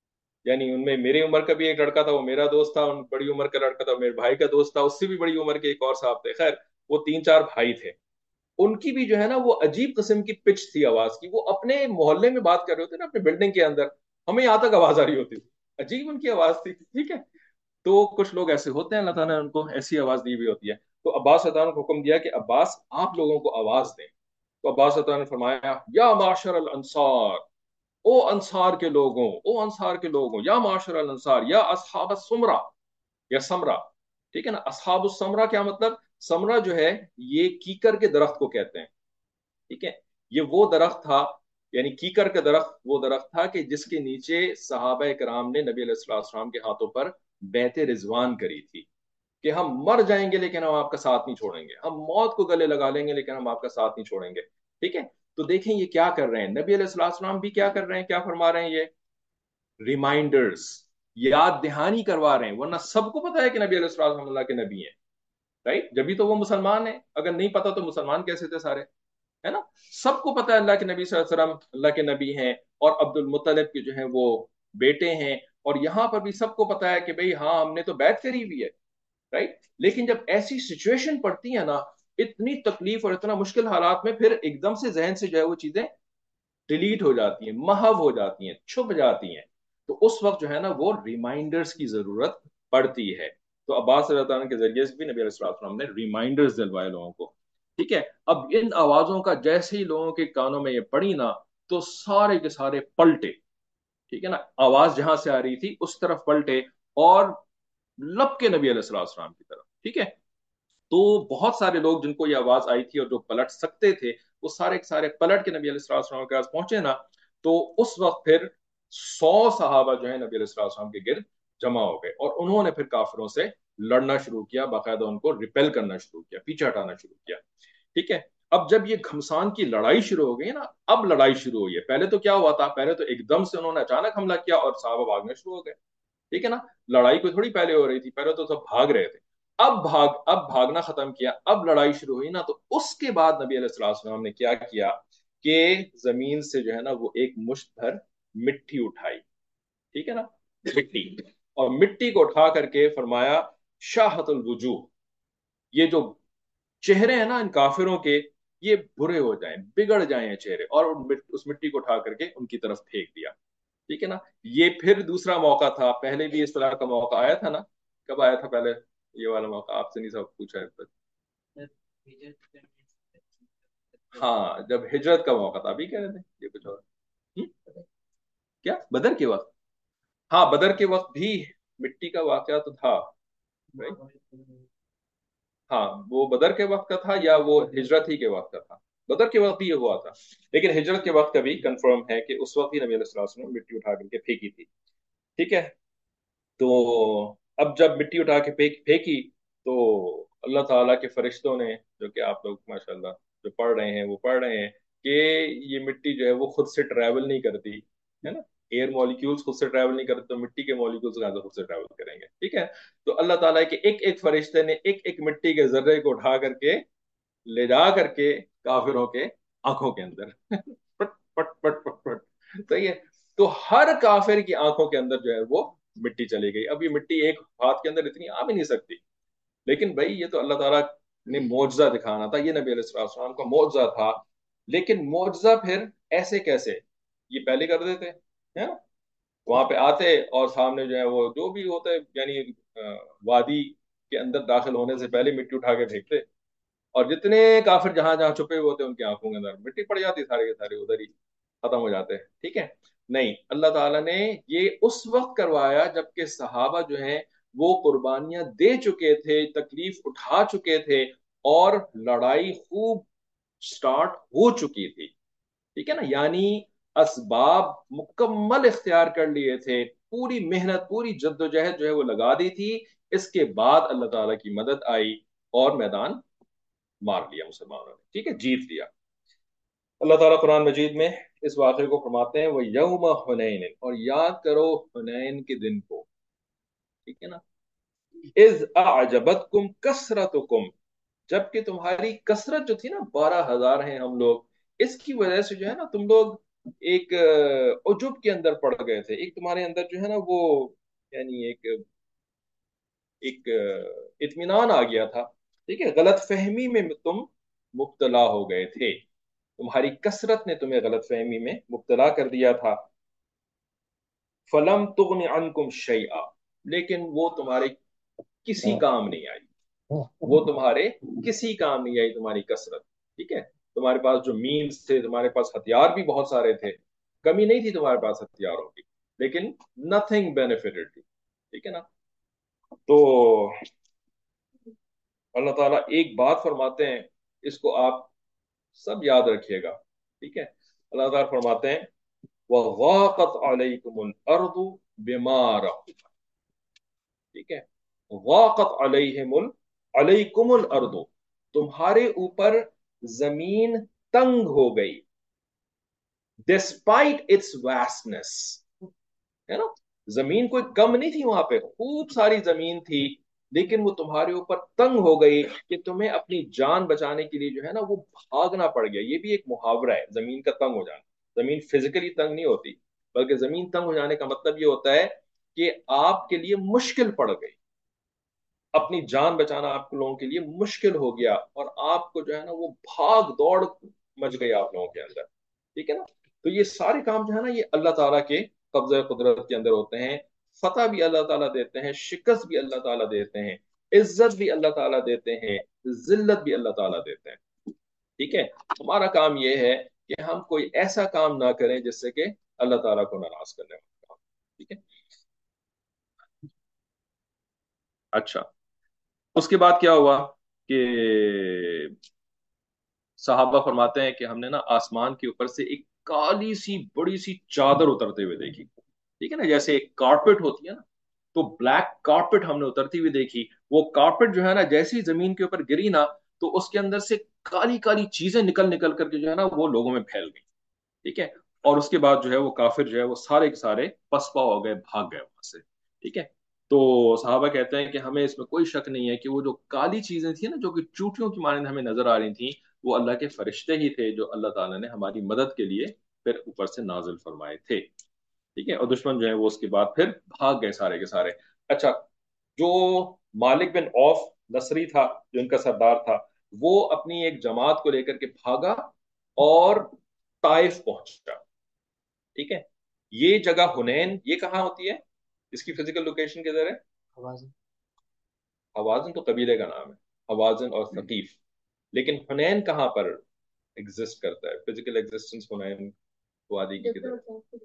यानी उनमें मेरी उम्र का भी एक लड़का था, वो मेरा दोस्त था, उन बड़ी उम्र का लड़का था मेरे भाई का दोस्त था, उससे भी बड़ी उम्र के एक और साहब थे। खैर, वो 3-4 भाई थे। उनकी भी जो है ना वो अजीब किस्म की पिच थी आवाज की, वो अपने मोहल्ले में बात कर रहे होते ना अपने बिल्डिंग के अंदर, हमें यहाँ तक आवाज आ रही होती थी। अजीब उनकी आवाज थी। ठीक है, तो कुछ लोग ऐसे होते हैं, अल्लाह ताला ने उनको ऐसी आवाज दी हुई होती है। तो अब्बास रज़ियल्लाहु अन्हु को हुक्म दिया कि अब्बास आप लोगों को आवाज दें। तो अब्बास रज़ियल्लाहु अन्हु ने फरमाया, या माशर अल अंसार, ओ अंसार के लोगों, ओ अंसार के लोगों, या माशर अल अंसार, या असहाब सुमरा, या समरा। ठीक है ना, असहाब समरा क्या मतलब? समरा जो है ये कीकर के दरख्त को कहते हैं। ठीक है, ये वो दरख्त था, यानी कीकर का दरख्त वो दरख्त था कि जिसके नीचे सहाबा कराम ने नबी अलैहिस्सलाम के हाथों पर बैत रिजवान करी थी कि हम मर जाएंगे लेकिन हम आपका साथ नहीं छोड़ेंगे, हम मौत को गले लगा लेंगे लेकिन हम आपका साथ नहीं छोड़ेंगे। ठीक है, तो देखें ये क्या कर रहे हैं, नबी अलैहिस्सलाम भी क्या कर रहे हैं, क्या फरमा रहे हैं ये? रिमाइंडर्स, याद दहानी करवा रहे हैं, वरना सबको पता है कि नबी अलैहिस्सलाम अल्लाह के नबी हैं। राइट, जब भी तो वो मुसलमान है, अगर नहीं पता तो मुसलमान कैसे थे सारे? है ना, सबको पता है अल्लाह के नबी सल्लल्लाहु अलैहि वसल्लम अल्लाह के नबी हैं और अब्दुल मुत्तलिब के जो है वो बेटे हैं। और यहां पर भी सबको पता है कि भाई हाँ हमने तो बैत करी हुई है। राइट, लेकिन जब ऐसी सिचुएशन पड़ती है ना, इतनी तकलीफ और इतना मुश्किल हालात में, फिर एकदम से जहन से जो है वो चीजें डिलीट हो जाती हैं, महव हो जाती हैं, छुप जाती हैं। तो उस वक्त जो है ना वो रिमाइंडर्स की जरूरत पड़ती है। तो अब्बास रज़ियल्लाहु अन्हु के जरिए से भी नबी अलैहि सल्लम ने रिमाइंडर्स दिलवाए लोगों को। ठीक है, अब इन आवाजों का जैसे ही लोगों के कानों में ये पड़ी ना, तो सारे के सारे पलटे। ठीक है ना, आवाज जहां से आ रही थी उस तरफ पलटे और लपके नबी अलैहि सल्लम की तरफ। ठीक है, तो बहुत सारे लोग जिनको ये आवाज आई थी और जो पलट सकते थे, वो सारे के सारे पलट के नबी अलैहि सल्लम के पास पहुंचे ना। तो उस वक्त फिर 100 सहाबा जो है नबी अलैहि सल्लम के गिर्द जमा हो गए और उन्होंने फिर काफिरों से लड़ना शुरू किया, बाकायदा उनको रिपेल करना शुरू किया, पीछे हटाना शुरू किया। ठीक है, अब जब ये घमसान की लड़ाई शुरू हो गई ना, अब लड़ाई शुरू हुई है। पहले तो क्या हुआ था, पहले तो एकदम से उन्होंने अचानक हमला किया और साहबा भागने शुरू हो गए। ठीक है ना, लड़ाई कोई थोड़ी पहले हो रही थी, पहले तो सब भाग रहे थे। अब भागना खत्म किया, अब लड़ाई शुरू हुई ना, तो उसके बाद नबी अलैहिस्सलाम ने क्या किया कि जमीन से जो है ना वो एक मुश्त भर मिट्टी उठाई, ठीक है ना, मिट्टी, और मिट्टी को उठा करके फरमाया शाहतुल वजूह, ये जो चेहरे हैं ना इन काफिरों के, ये बुरे हो जाएं, बिगड़ जाएं चेहरे, और उस मिट्टी को उठा करके उनकी तरफ फेंक दिया, ठीक है ना। ये फिर दूसरा मौका था, पहले भी इस तरह का मौका आया था ना, कब आया था पहले ये वाला मौका, आपसे नहीं सब पूछा है तक। हाँ, जब हिजरत का मौका था, अभी कह रहे थे ये कुछ और। क्या बदर के वक्त? हाँ, बदर के वक्त भी मिट्टी का वाकया तो था, right? हाँ, वो बदर के वक्त का था या वो हिजरत ही के वक्त का था? बदर के वक्त भी ये हुआ था, लेकिन हिजरत के वक्त का भी कंफर्म है कि उस वक्त ही नबी अलैहि सल्लल्लाहु अलैहि वसल्लम ने मिट्टी उठा करके फेंकी थी, ठीक है। तो अब जब मिट्टी उठा के फेंकी, तो अल्लाह ताला के फरिश्तों ने, जो कि आप लोग माशाल्लाह जो पढ़ रहे हैं वो पढ़ रहे हैं कि ये मिट्टी जो है वो खुद से ट्रैवल नहीं करती, है ना, एयर मॉलिक्यूल्स खुद से ट्रैवल नहीं करते, तो मिट्टी के मॉलिक्यूल्स कहाँ से खुद से ट्रैवल करेंगे, ठीक है। तो अल्लाह ताला के एक एक फरिश्ते ने एक एक मिट्टी के जर्रे को उठा करके ले जा करके काफिरों के आंखों के अंदर पट पट पट पट पट, सही है। तो हर काफिर की आंखों के अंदर जो है वो मिट्टी चली गई। अब ये मिट्टी एक हाथ के अंदर इतनी आ भी नहीं सकती, लेकिन भाई ये तो अल्लाह ताला ने मौजजा दिखाना था, ये नबी अलैहिस्सलाम का मौजजा था। लेकिन मौजजा फिर ऐसे कैसे, ये पहले कर देते है ना, वहां पे आते और सामने जो है वो जो भी होता है, यानी वादी के अंदर दाखिल होने से पहले मिट्टी उठा के फेंकते, और जितने काफिर जहां जहां छुपे हुए होते उनकी आंखों के अंदर मिट्टी पड़ जाती, सारे के सारे उधर ही खत्म हो जाते हैं, ठीक है। नहीं, अल्लाह ताला ने ये उस वक्त करवाया जबकि सहाबा जो हैं वो कुर्बानियां दे चुके थे, तकलीफ उठा चुके थे, और लड़ाई खूब स्टार्ट हो चुकी थी, ठीक है ना। यानी असबाब मुकम्मल इख्तियार कर लिए थे, पूरी मेहनत पूरी जद्दोजहद जो है वो लगा दी थी। इसके बाद अल्लाह ताला की मदद आई और मैदान मार लिया मुसलमानों ने, ठीक है, जीत लिया। अल्लाह ताला कुरान मजीद में इस वाक़े को फरमाते हैं, वो यौम हुनैन, और याद करो हुनैन के दिन को, ठीक है ना। इज अजबतकुम कसरतुकुम, जबकि तुम्हारी कसरत जो थी ना, 12,000 हैं हम लोग, इसकी वजह से जो है ना तुम लोग एक उजुब के अंदर पड़ गए थे, एक तुम्हारे अंदर जो है ना वो, यानी एक एक इत्मीनान आ गया था, ठीक है, गलत फहमी में तुम मुब्तला हो गए थे, तुम्हारी कसरत ने तुम्हें गलत फहमी में मुब्तला कर दिया था। फलम तुगन अनकुम शैआ, लेकिन वो तुम्हारे किसी काम नहीं आई, वो तुम्हारे किसी काम नहीं आई तुम्हारी कसरत, ठीक है। तुम्हारे पास जो मीन्स थे, तुम्हारे पास हथियार भी बहुत सारे थे, कमी नहीं थी तुम्हारे पास हथियारों की, लेकिन नथिंग बेनिफिटेड थी, ठीक है ना। तो अल्लाह ताला एक बात फरमाते हैं, इसको आप सब याद रखिएगा, ठीक है। अल्लाह ताला फरमाते हैं, वग़ाक़त अलैकुमुल अर्दु बिमा रहूबत, ठीक है, वाक़त अलैहिमुल अलैकुमुल अर्दु, तुम्हारे ऊपर जमीन तंग हो गई, डिस्पाइट इट्स वास्टनेस, है ना। जमीन कोई कम नहीं थी, वहां पे खूब सारी जमीन थी, लेकिन वो तुम्हारे ऊपर तंग हो गई कि तुम्हें अपनी जान बचाने के लिए जो है ना वो भागना पड़ गया। ये भी एक मुहावरा है, जमीन का तंग हो जाना। जमीन फिजिकली तंग नहीं होती, बल्कि जमीन तंग हो जाने का मतलब ये होता है कि आपके लिए मुश्किल पड़ गई, अपनी जान बचाना आप लोगों के लिए मुश्किल हो गया, और आपको जो है ना वो भाग दौड़ मच गई आप लोगों के अंदर, ठीक है ना। तो ये सारे काम जो है ना ये अल्लाह ताला के कब्जा कुदरत के अंदर होते हैं। फतह भी अल्लाह ताला देते हैं, शिकस्त भी अल्लाह ताला देते हैं, इज्जत भी अल्लाह ताला देते हैं, जिल्लत भी अल्लाह ताला देते हैं, ठीक है। हमारा काम ये है कि हम कोई ऐसा काम ना करें जिससे कि अल्लाह ताला को नाराज करने वाला काम, ठीक है। अच्छा, उसके बाद क्या हुआ कि सहाबा फरमाते हैं कि हमने ना आसमान के ऊपर से एक काली सी बड़ी सी चादर उतरते हुए देखी, ठीक है ना, जैसे एक कारपेट होती है ना, तो ब्लैक कारपेट हमने उतरती हुई देखी। वो कारपेट जो है ना जैसी जमीन के ऊपर गिरी ना, तो उसके अंदर से काली काली चीजें निकल निकल करके जो है ना वो लोगों में फैल गई, ठीक है। और उसके बाद जो है वो काफिर जो है वो सारे के सारे पसपा हो गए, भाग गए वहां से, ठीक है। تو صحابہ کہتے ہیں کہ ہمیں اس میں کوئی شک نہیں ہے کہ وہ جو کالی چیزیں تھیں نا جو کہ چوٹیوں کی مانند ہمیں نظر آ رہی تھیں، وہ اللہ کے فرشتے ہی تھے جو اللہ تعالیٰ نے ہماری مدد کے لیے پھر اوپر سے نازل فرمائے تھے. ٹھیک ہے. اور دشمن جو ہے وہ اس کے بعد پھر بھاگ گئے سارے کے سارے. اچھا، جو مالک بن اوف نصری تھا، جو ان کا سردار تھا، وہ اپنی ایک جماعت کو لے کر کے بھاگا اور طائف پہنچا. ٹھیک ہے. یہ جگہ حنین یہ کہاں ہوتی ہے؟ اس کی فزیکل لوکیشن کدھر ہے؟
آواز
حوازن تو قبیلے کا نام ہے، حوازن اور ثقیف. لیکن حنین کہاں پر ایگزسٹ کرتا ہے؟ فزیکل ایگزسٹنس حنین وادی کی کدھر ہے؟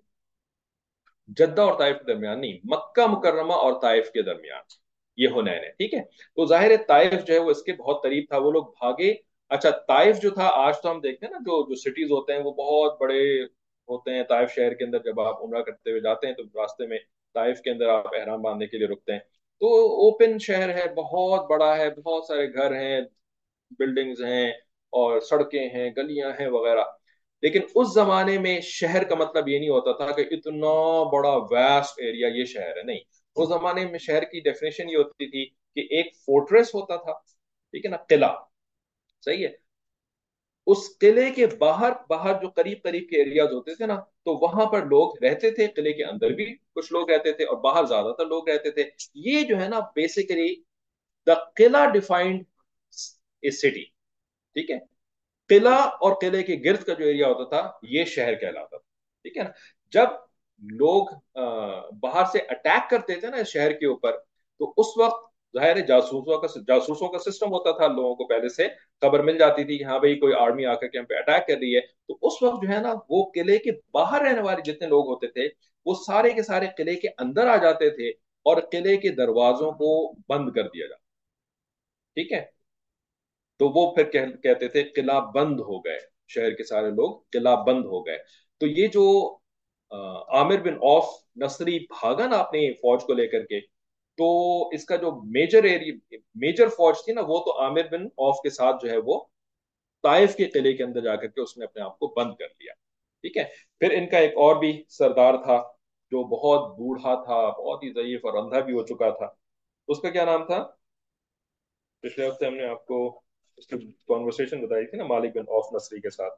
جدہ اور طائف کے درمیان نہیں، مکہ مکرمہ اور طائف کے درمیان یہ حنین ہے. ٹھیک ہے. تو ظاہر ہے طائف جو ہے وہ اس کے بہت قریب تھا، وہ لوگ بھاگے. اچھا، طائف جو تھا، آج تو ہم دیکھتے ہیں نا جو جو سٹیز ہوتے ہیں وہ بہت بڑے ہوتے ہیں. طائف شہر کے اندر جب آپ عمرہ کرتے ہوئے جاتے ہیں تو راستے میں طائف کے اندر آپ احرام باندھنے کے لیے رکتے ہیں. تو اوپن شہر ہے، بہت بڑا ہے، بہت سارے گھر ہیں، بلڈنگز ہیں اور سڑکیں ہیں، گلیاں ہیں وغیرہ. لیکن اس زمانے میں شہر کا مطلب یہ نہیں ہوتا تھا کہ اتنا بڑا ویسٹ ایریا یہ شہر ہے. نہیں، اس زمانے میں شہر کی ڈیفینیشن یہ ہوتی تھی کہ ایک فورٹریس ہوتا تھا، ٹھیک ہے نا، قلعہ. صحیح ہے. اس قلعے کے باہر باہر جو قریب قریب کے ایریاز ہوتے تھے نا، تو وہاں پر لوگ رہتے تھے. قلعے کے اندر بھی کچھ لوگ رہتے تھے اور باہر زیادہ تر لوگ رہتے تھے. یہ جو ہے نا بیسیکلی دا قلعہ ڈیفائنڈ اے سٹی. ٹھیک ہے. قلعہ اور قلعے کے گرد کا جو ایریا ہوتا تھا یہ شہر کہلاتا تھا. ٹھیک ہے نا. جب لوگ باہر سے اٹیک کرتے تھے نا اس شہر کے اوپر، تو اس وقت ظاہر ہے جاسوسوں کا سسٹم ہوتا تھا. لوگوں کو پہلے سے خبر مل جاتی تھی کہ ہاں بھائی کوئی آرمی آ کر کے ہم پہ اٹیک کر رہی ہے. تو اس وقت جو ہے نا وہ قلعے کے باہر رہنے والے جتنے لوگ ہوتے تھے وہ سارے کے سارے قلعے کے اندر آ جاتے تھے اور قلعے کے دروازوں کو بند کر دیا جاتا. ٹھیک ہے. تو وہ پھر کہتے تھے قلعہ بند ہو گئے، شہر کے سارے لوگ قلعہ بند ہو گئے. تو یہ جو عامر بن اوف نصری بھاگا نا اپنی فوج کو لے کر کے، تو اس کا جو میجر فوج تھی نا وہ تو عامر بن اوف کے ساتھ جو ہے وہ طائف کے قلعے کے اندر جا کر کے اس نے اپنے آپ کو بند کر لیا. ٹھیک ہے. پھر ان کا ایک اور بھی سردار تھا جو بہت بوڑھا تھا، بہت ہی ضعیف اور اندھا بھی ہو چکا تھا. اس کا کیا نام تھا؟ پچھلے ہفتے ہم نے آپ کو اس کی کانورسیشن بتائی تھی نا مالک بن اوف نصری کے ساتھ.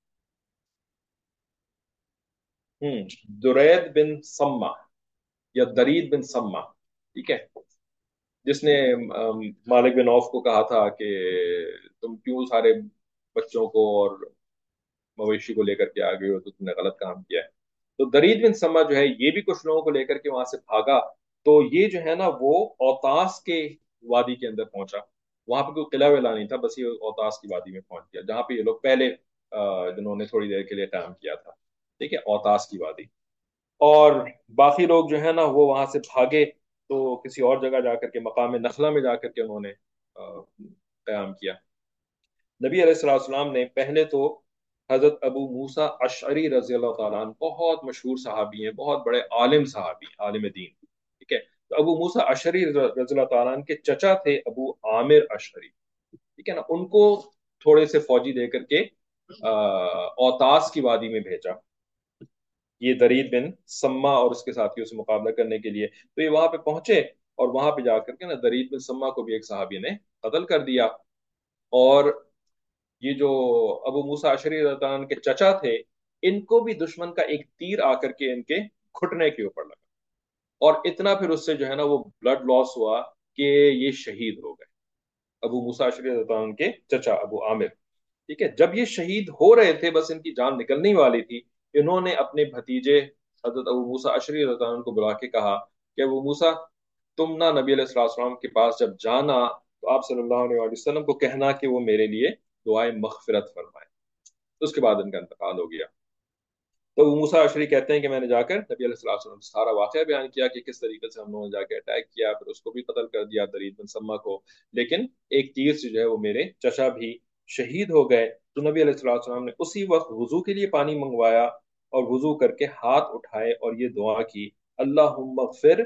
درید بن سما یا درید بن سما. ٹھیک ہے. جس نے مالک بن اوف کو کہا تھا کہ تم کیوں سارے بچوں کو اور مویشی کو لے کر کے آ گئے ہو، تو تم نے غلط کام کیا ہے. تو درید بن سما جو ہے یہ بھی کچھ لوگوں کو لے کر کے وہاں سے بھاگا. تو یہ جو ہے نا وہ اوتاس کے وادی کے اندر پہنچا. وہاں پہ کوئی قلعہ ولا نہیں تھا، بس یہ اوتاس کی وادی میں پہنچ گیا جہاں پہ یہ لوگ پہلے جنہوں نے تھوڑی دیر کے لیے قیام کیا تھا. ٹھیک ہے. اوتاس کی وادی. اور باقی لوگ جو ہے نا وہ وہاں سے بھاگے تو کسی اور جگہ جا کر کے مقام نخلا میں جا کر کے انہوں نے قیام کیا. نبی علیہ السلام والسلام نے پہلے تو حضرت ابو موسیٰ اشعری رضی اللہ تعالیٰ عنہ، بہت مشہور صحابی ہیں، بہت بڑے عالم صحابی، عالم دین. ٹھیک ہے. تو ابو موسیٰ اشعری رضی اللہ تعالیٰ عنہ کے چچا تھے ابو عامر اشعری. ٹھیک ہے نا. ان کو تھوڑے سے فوجی دے کر کے اوتاس کی وادی میں بھیجا یہ درید بن سما اور اس کے ساتھیوں سے مقابلہ کرنے کے لیے. تو یہ وہاں پہ پہنچے اور وہاں پہ جا کر کے نا درید بن سما کو بھی ایک صحابی نے قتل کر دیا. اور یہ جو ابو موسیٰ اشعری رضی اللہ عنہ کے چچا تھے، ان کو بھی دشمن کا ایک تیر آ کر کے ان کے گھٹنے کے اوپر لگا اور اتنا پھر اس سے جو ہے نا وہ بلڈ لاس ہوا کہ یہ شہید ہو گئے. ابو موسیٰ اشعری رضی اللہ عنہ کے چچا ابو عامر. ٹھیک ہے. جب یہ شہید ہو رہے تھے، بس ان کی جان نکلنے والی تھی، انہوں نے اپنے بھتیجے حضرت ابو موسیٰ اشعری رضی اللہ عنہ کو بلا کے کہا کہ ابو موسیٰ، تم نہ نبی علیہ السلام کے پاس جب جانا تو آپ صلی اللہ علیہ وسلم کو کہنا کہ وہ میرے لیے دعائے مغفرت فرمائے. اس کے بعد ان کا انتقال ہو گیا. تو ابو موسیٰ اشعری کہتے ہیں کہ میں نے جا کر نبی علیہ السلام سے سارا واقعہ بیان کیا کہ کس طریقے سے ہم لوگوں نے جا کے اٹیک کیا، پھر اس کو بھی قتل کر دیا درید بن سما کو، لیکن ایک تیر سے جو ہے وہ میرے چچا بھی شہید ہو گئے. تو نبی علیہ السلام نے اسی وقت وضو کے لیے پانی منگوایا اور وضو کر کے ہاتھ اٹھائے اور یہ دعا کی، اللہم اغفر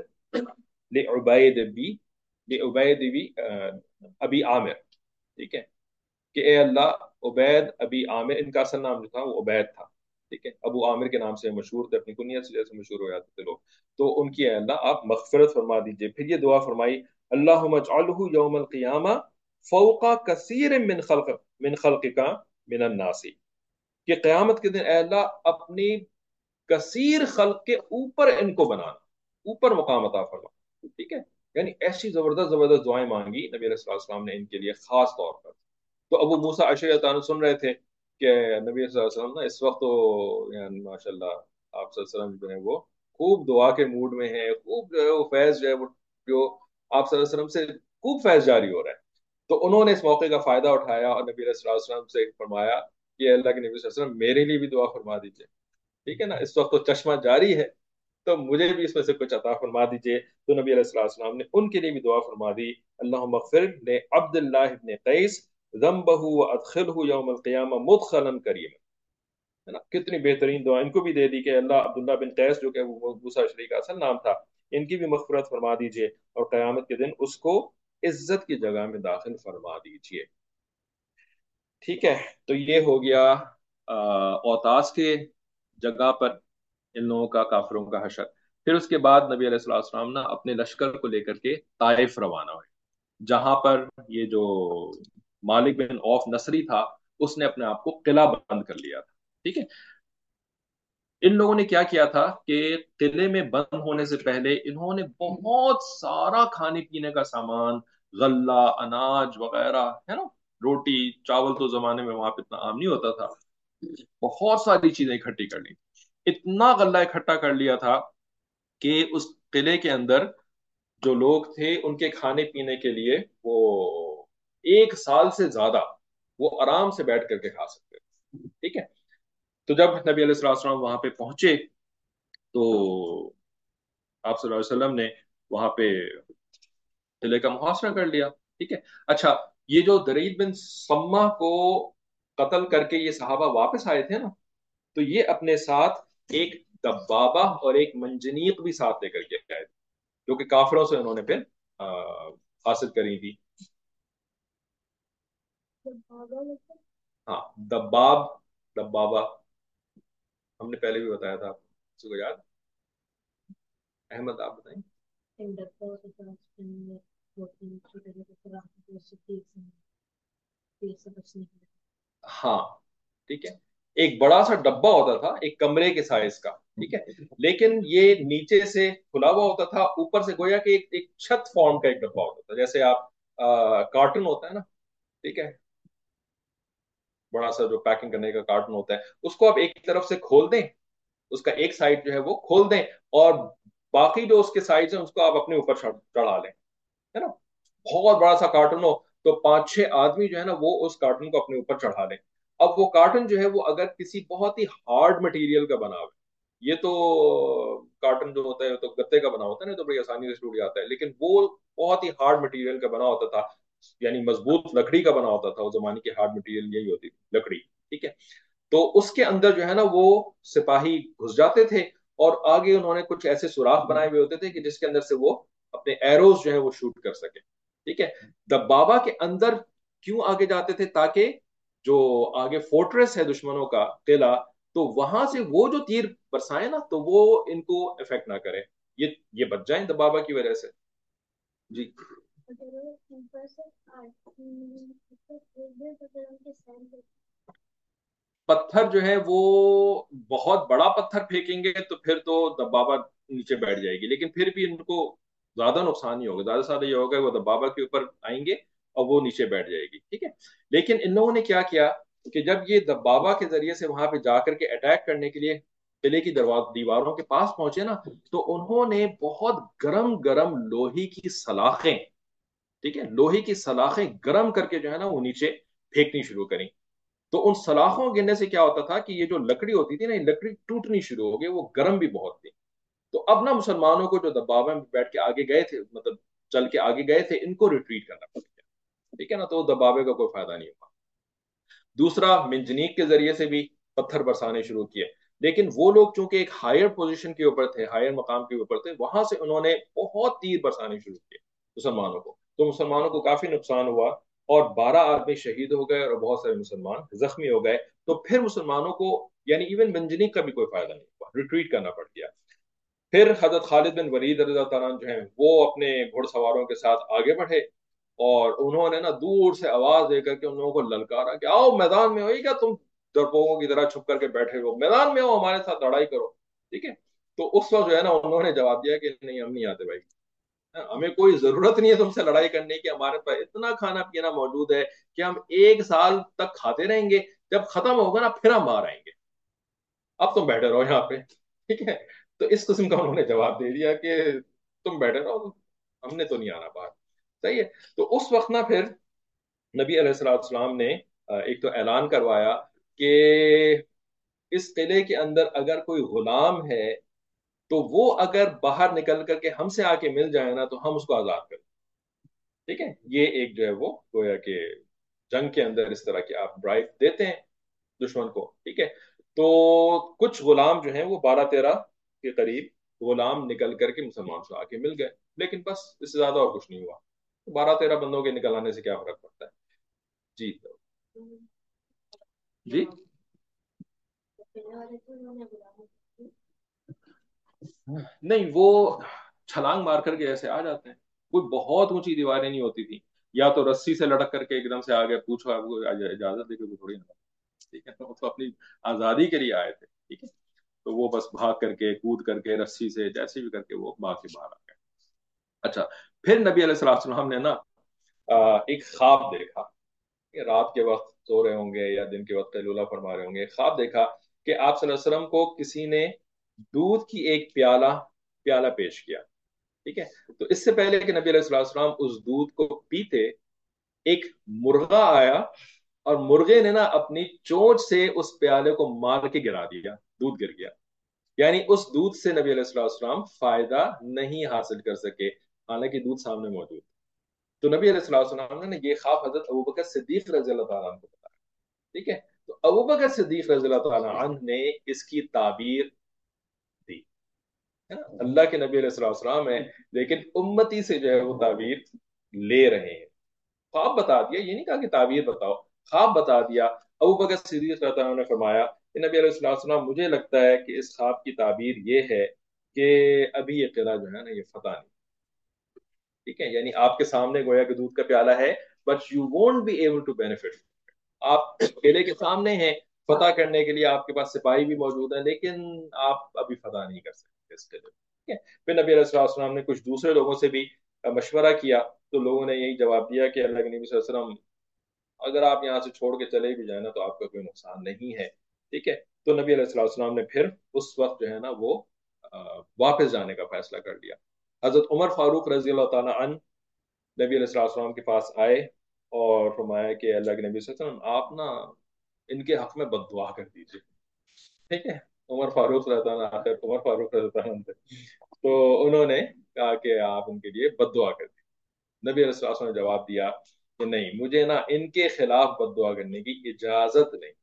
لعبید ابی عامر. ٹھیک ہے. کہ اے اللہ عبید ابی عامر، ان کا اصل نام جو تھا وہ عبید تھا، ٹھیک ہے، ابو عامر کے نام سے مشہور تھے، اپنی کنیت سے جیسے مشہور ہو جاتے تھے لوگ، تو ان کی اے اللہ آپ مغفرت فرما دیجئے. پھر یہ دعا فرمائی اللہم اجعلہ یوم القیامہ فوق کثیر من خلقک من الناس، کہ قیامت کے دن اے اللہ اپنی کثیر خلق کے اوپر ان کو بنانا، اوپر مقام عطا فرما. ٹھیک ہے، یعنی ایسی زبردست زبردست دعائیں مانگی نبی علیہ السلام نے ان کے لیے خاص طور پر. تو ابو موسیٰ اشعری اللہ عنہ سن رہے تھے کہ نبی صلی اللہ علیہ وسلم نا اس وقت تو یعنی ماشاء اللہ آپ صلی اللہ علیہ وسلم جو ہے وہ خوب دعا کے موڈ میں ہیں، خوب جو ہے وہ فیض جو ہے وہ جو آپ صلی اللہ علیہ وسلم سے خوب فیض جاری ہو رہا ہے. تو انہوں نے اس موقع کا فائدہ اٹھایا اور نبی علیہ السلام سے فرمایا کہ اللہ کے نبی صلی اللہ علیہ وسلم میرے لیے بھی دعا فرما دیجیے. ٹھیک ہے نا، اس وقت تو چشمہ جاری ہے، تو مجھے بھی اس میں سے کچھ عطا فرما دیجیے. تو نبی علیہ السلام نے ان کے لیے بھی دعا فرما دی اللہم اغفر لعبد اللہ ابن قیس ذنبہ وادخلہ یوم القیامہ مدخلا کریما. ہے نا، کتنی بہترین دعا ان کو بھی دے دی کہ اللہ عبداللہ بن قیس جو کہ وہ موسیٰ اشعری کا اصل نام تھا، ان کی بھی مغفرت فرما دیجیے اور قیامت کے دن اس کو عزت کی جگہ میں داخل فرما دیجیے. ٹھیک ہے، تو یہ ہو گیا اوتاس کے جگہ پر ان لوگوں کا، کافروں کا حشر. پھر اس کے بعد نبی علیہ السلام نا اپنے لشکر کو لے کر کے طائف روانہ ہوئے، جہاں پر یہ جو مالک بن اوف نصری تھا اس نے اپنے آپ کو قلعہ بند کر لیا تھا. ٹھیک ہے، ان لوگوں نے کیا کیا تھا کہ قلعے میں بند ہونے سے پہلے انہوں نے بہت سارا کھانے پینے کا سامان، غلہ، اناج وغیرہ، ہے نا، روٹی چاول، تو زمانے میں وہاں پہ اتنا عام نہیں ہوتا تھا، بہت ساری چیزیں اکٹھی کر لی. اتنا غلہ اکٹھا کر لیا تھا کہ اس قلعے کے اندر جو لوگ تھے ان کے کھانے پینے کے لیے وہ 1 سال سے زیادہ وہ آرام سے بیٹھ کر کے کھا سکتے تھے. ٹھیک ہے، تو جب نبی علیہ السلام وہاں پہ پہنچے تو آپ صلی اللہ علیہ وسلم نے وہاں پہ قلعے کا محاصرہ کر لیا. ٹھیک ہے، اچھا، یہ جو درید بن سما کو قتل کر کے یہ صحابہ واپس آئے تھے نا، تو یہ اپنے ساتھ ایک دبابہ اور ایک منجنیق بھی ساتھ لے کر کے آئے تھے، جو کہ کافروں سے انہوں نے پھر حاصل کری تھی. ہاں، دبابہ ہم نے پہلے بھی بتایا تھا، کسی کو یاد؟ احمد آپ بتائیں. ہاں ٹھیک ہے، ایک بڑا سا ڈبہ ہوتا تھا ایک کمرے کے سائز کا. ٹھیک ہے، لیکن یہ نیچے سے کھلا ہوا ہوتا تھا، اوپر سے گویا کہ ایک چھت فارم کا ایک ڈبہ ہوتا تھا، جیسے آپ کارٹن ہوتا ہے نا، ٹھیک ہے، بڑا سا جو پیکنگ کرنے کا کارٹن ہوتا ہے، اس کو آپ ایک طرف سے کھول دیں، اس کا ایک سائڈ جو ہے وہ کھول دیں اور باقی جو اس کے سائڈ ہیں اس کو آپ اپنے اوپر چڑھا لیں، ہے نا. بہت بڑا سا کارٹن ہو تو 5-6 آدمی جو ہے نا وہ اس کارٹن کو اپنے اوپر چڑھا لیں. اب وہ کارٹن جو ہے وہ اگر کسی بہت ہی ہارڈ مٹیریل کا بنا ہوا ہے، یہ تو کارٹن جو ہوتا ہے تو گتے کا بنا ہوتا ہے نا، تو بڑی آسانی سے ٹوٹ جاتا ہے، لیکن وہ بہت ہی ہارڈ مٹیریل کا بنا ہوتا تھا، یعنی مضبوط لکڑی کا بنا ہوتا تھا. اس زمانے کی ہارڈ مٹیریل یہی ہوتی تھی، لکڑی. ٹھیک ہے، تو اس کے اندر جو ہے نا وہ سپاہی گھس جاتے تھے اور آگے انہوں نے کچھ ایسے سوراخ بنائے ہوئے ہوتے تھے کہ جس کے اندر سے وہ اپنے ایروز جو ہے وہ شوٹ کر سکے. ٹھیک ہے، دبابہ کے اندر کیوں آگے جاتے تھے؟ تاکہ جو آگے فورٹریس ہے دشمنوں کا قلعہ، تو وہاں سے وہ جو تیر برسائے نا تو وہ ان کو افیکٹ نہ کرے، یہ بچ جائیں دبابہ کی وجہ سے. جی، پتھر جو ہے وہ بہت بڑا پتھر پھینکیں گے تو پھر تو دبابہ نیچے بیٹھ جائے گی، لیکن پھر بھی ان کو زیادہ نقصان نہیں ہوگا، زیادہ سے زیادہ یہ ہوگا وہ دبابہ کے اوپر آئیں گے اور وہ نیچے بیٹھ جائے گی. ٹھیک ہے، لیکن ان لوگوں نے کیا کیا کہ جب یہ دبابہ کے ذریعے سے وہاں پہ جا کر کے اٹیک کرنے کے لیے قلعے کی دیواروں کے پاس پہنچے نا، تو انہوں نے بہت گرم گرم لوہے کی سلاخیں، ٹھیک ہے، لوہے کی سلاخیں گرم کر کے جو ہے نا وہ نیچے پھینکنی شروع کریں. تو ان سلاخوں گرنے سے کیا ہوتا تھا کہ یہ جو لکڑی ہوتی تھی نا، یہ لکڑی ٹوٹنی شروع ہو گئی، وہ گرم بھی بہت تھی. تو اب نا مسلمانوں کو جو دبابہ میں بیٹھ کے آگے گئے تھے، مطلب چل کے آگے گئے تھے، ان کو ریٹریٹ کرنا پڑ گیا. ٹھیک ہے نا، تو دبابے کا کوئی فائدہ نہیں ہوا. دوسرا، منجنیق کے ذریعے سے بھی پتھر برسانے شروع کیے، لیکن وہ لوگ چونکہ ایک ہائر پوزیشن کے اوپر تھے، ہائر مقام کے اوپر تھے، وہاں سے انہوں نے بہت تیر برسانے شروع کیے مسلمانوں کو. تو مسلمانوں کو کافی نقصان ہوا اور 12 آدمی شہید ہو گئے اور بہت سارے مسلمان زخمی ہو گئے. تو پھر مسلمانوں کو यानी इवन मंजनीक का भी कोई फायदा नहीं हुआ, रिट्रीट करना पड़ गया। फिर हजरत खालिद बिन वलीद रज़ी अल्लाह तआला अन्हु जो है वो अपने घुड़सवारों के साथ आगे बढ़े, और उन्होंने ना दूर से आवाज देकर के उन लोगों को ललकारा कि आओ मैदान में हो, ये क्या तुम डरपोकों की तरह छुप करके बैठे हो, मैदान में हो, हमारे साथ लड़ाई करो। ठीक है, तो उस वक्त जो है ना उन्होंने जवाब दिया कि नहीं, हम नहीं आते भाई, हमें कोई जरूरत नहीं है तुमसे लड़ाई करने की, हमारे पास इतना खाना पीना मौजूद है कि हम 1 साल तक खाते रहेंगे, जब खत्म होगा ना फिर हम बाहर आएंगे, अब तुम बैठे रहो यहाँ पे। ठीक है, तो इस किस्म का उन्होंने जवाब दे दिया कि तुम बैठे रहो, हमने तो नहीं आना बाहर। सही है, तो उस वक्त ना फिर नबी अलैहिस्सलाम ने एक तो ऐलान करवाया कि इस किले के अंदर अगर कोई गुलाम है तो वो अगर बाहर निकल करके हमसे आके मिल जाए ना तो हम उसको आजाद कर। ठीक है, ये एक जो है वो गोया कि जंग के अंदर इस तरह की आप ड्राइव देते हैं दुश्मन को। ठीक है, तो कुछ गुलाम जो हैं वो 12-13 के करीब गुलाम निकल करके मुसलमान से आके मिल गए, लेकिन बस इससे ज्यादा और कुछ नहीं हुआ। तो 12-13 बंदों के निकल आने से क्या फर्क पड़ता है। जी जी।
पहले वाले तो उन्होंने बुलाया।
नहीं, वो छलांग मार करके ऐसे आ जाते हैं, कोई बहुत ऊंची दीवारें नहीं होती थी, या तो रस्सी से लटक करके एकदम से आ गए, पूछो आपको इजाजत देके तो थोड़ी ना। ठीक है, तो वो तो अपनी आजादी के लिए आए थे। ठीक है, तो वो बस भाग करके कूद करके रस्सी से जैसे भी करके वो भाग के बाहर आ गए। अच्छा, फिर नबी अलैहिस्सलाम ने ना एक ख्वाब देखा कि रात के वक्त सो रहे होंगे या दिन के वक्त कैलूला फरमा रहे होंगे, ख्वाब देखा कि आप सल्लल्लाहु अलैहि वसल्लम को किसी ने दूध की एक प्याला प्याला पेश किया। ठीक है, तो इससे पहले कि नबी अलैहिस्सलाम उस दूध को पीते, एक मुर्गा आया और मुर्गे ने ना अपनी चोंच से उस प्याले को मार के गिरा दिया, दूध गिर गया। यानी उस दूध से नबी अलैहिस्सलाम फायदा नहीं हासिल कर सके, हालांकि दूध सामने मौजूद। तो नबी अलैहिस्सलाम ने ये ख्वाब हजरत अबू बकर सिद्दीक रज़ी अल्लाह तआला अन्हु को बताया। ठीक है, तो अबू बकर सिद्दीक रज़ी अल्लाह तआला अन्हु ने इसकी ताबीर दी, है ना। अल्लाह के नबी अलैहिस्सलाम है, लेकिन उम्मती से जो है वो ताबीर ले रहे हैं। ख्वाब बता दिया, ये नहीं कहा कि ताबीर बताओ, ख्वाब बता दिया। अबू बकर सिद्दीक रज़ी अल्लाह तआला ने फरमाया कि नबी अलैहिस्सलाम, मुझे लगता है कि इस ख्वाब की ताबीर ये है कि अभी ये किला जो है ना ये फतह नहीं। ठीक है, यानी आपके सामने गोया कि दूध का प्याला है, but you won't be able to benefit. आप किले के सामने हैं, फतह करने के लिए आपके पास सिपाही भी मौजूद है, लेकिन आप अभी फतह नहीं कर सकते इस किले। ठीक है, फिर नबी अलैहिस्सलाम ने कुछ दूसरे लोगों से भी मशवरा किया, तो लोगों ने यही जवाब दिया कि अल्लाह के नबी सल्लल्लाहु अलैहि वसल्लम, अगर आप यहाँ से छोड़ के चले भी जाए ना तो आपका कोई नुकसान नहीं है। ठीक है, तो नबी अलैहिस्सलाम ने फिर उस वक्त जो है ना वो वापस जाने का फैसला कर लिया। हजरत उमर फारूक रजी अल्लाह तआला अन्हु नबी अलैहिस्सलाम के पास आए और फरमाया कि अल्लाह के नबी सल्लल्लाहु अलैहि वसल्लम, आप ना इनके हक में बद्दुआ कर दीजिए। ठीक है, उमर फारूक रज़ी अल्लाह अन्हु, आखिर उमर फारूक रज़ी अल्लाह अन्हु थे, तो उन्होंने कहा कि आप उनके लिए बद्दुआ कर दीजिए। नबी अलैहिस्सलाम ने जवाब दिया कि नहीं, मुझे ना इनके खिलाफ बद्दुआ करने की इजाजत नहीं।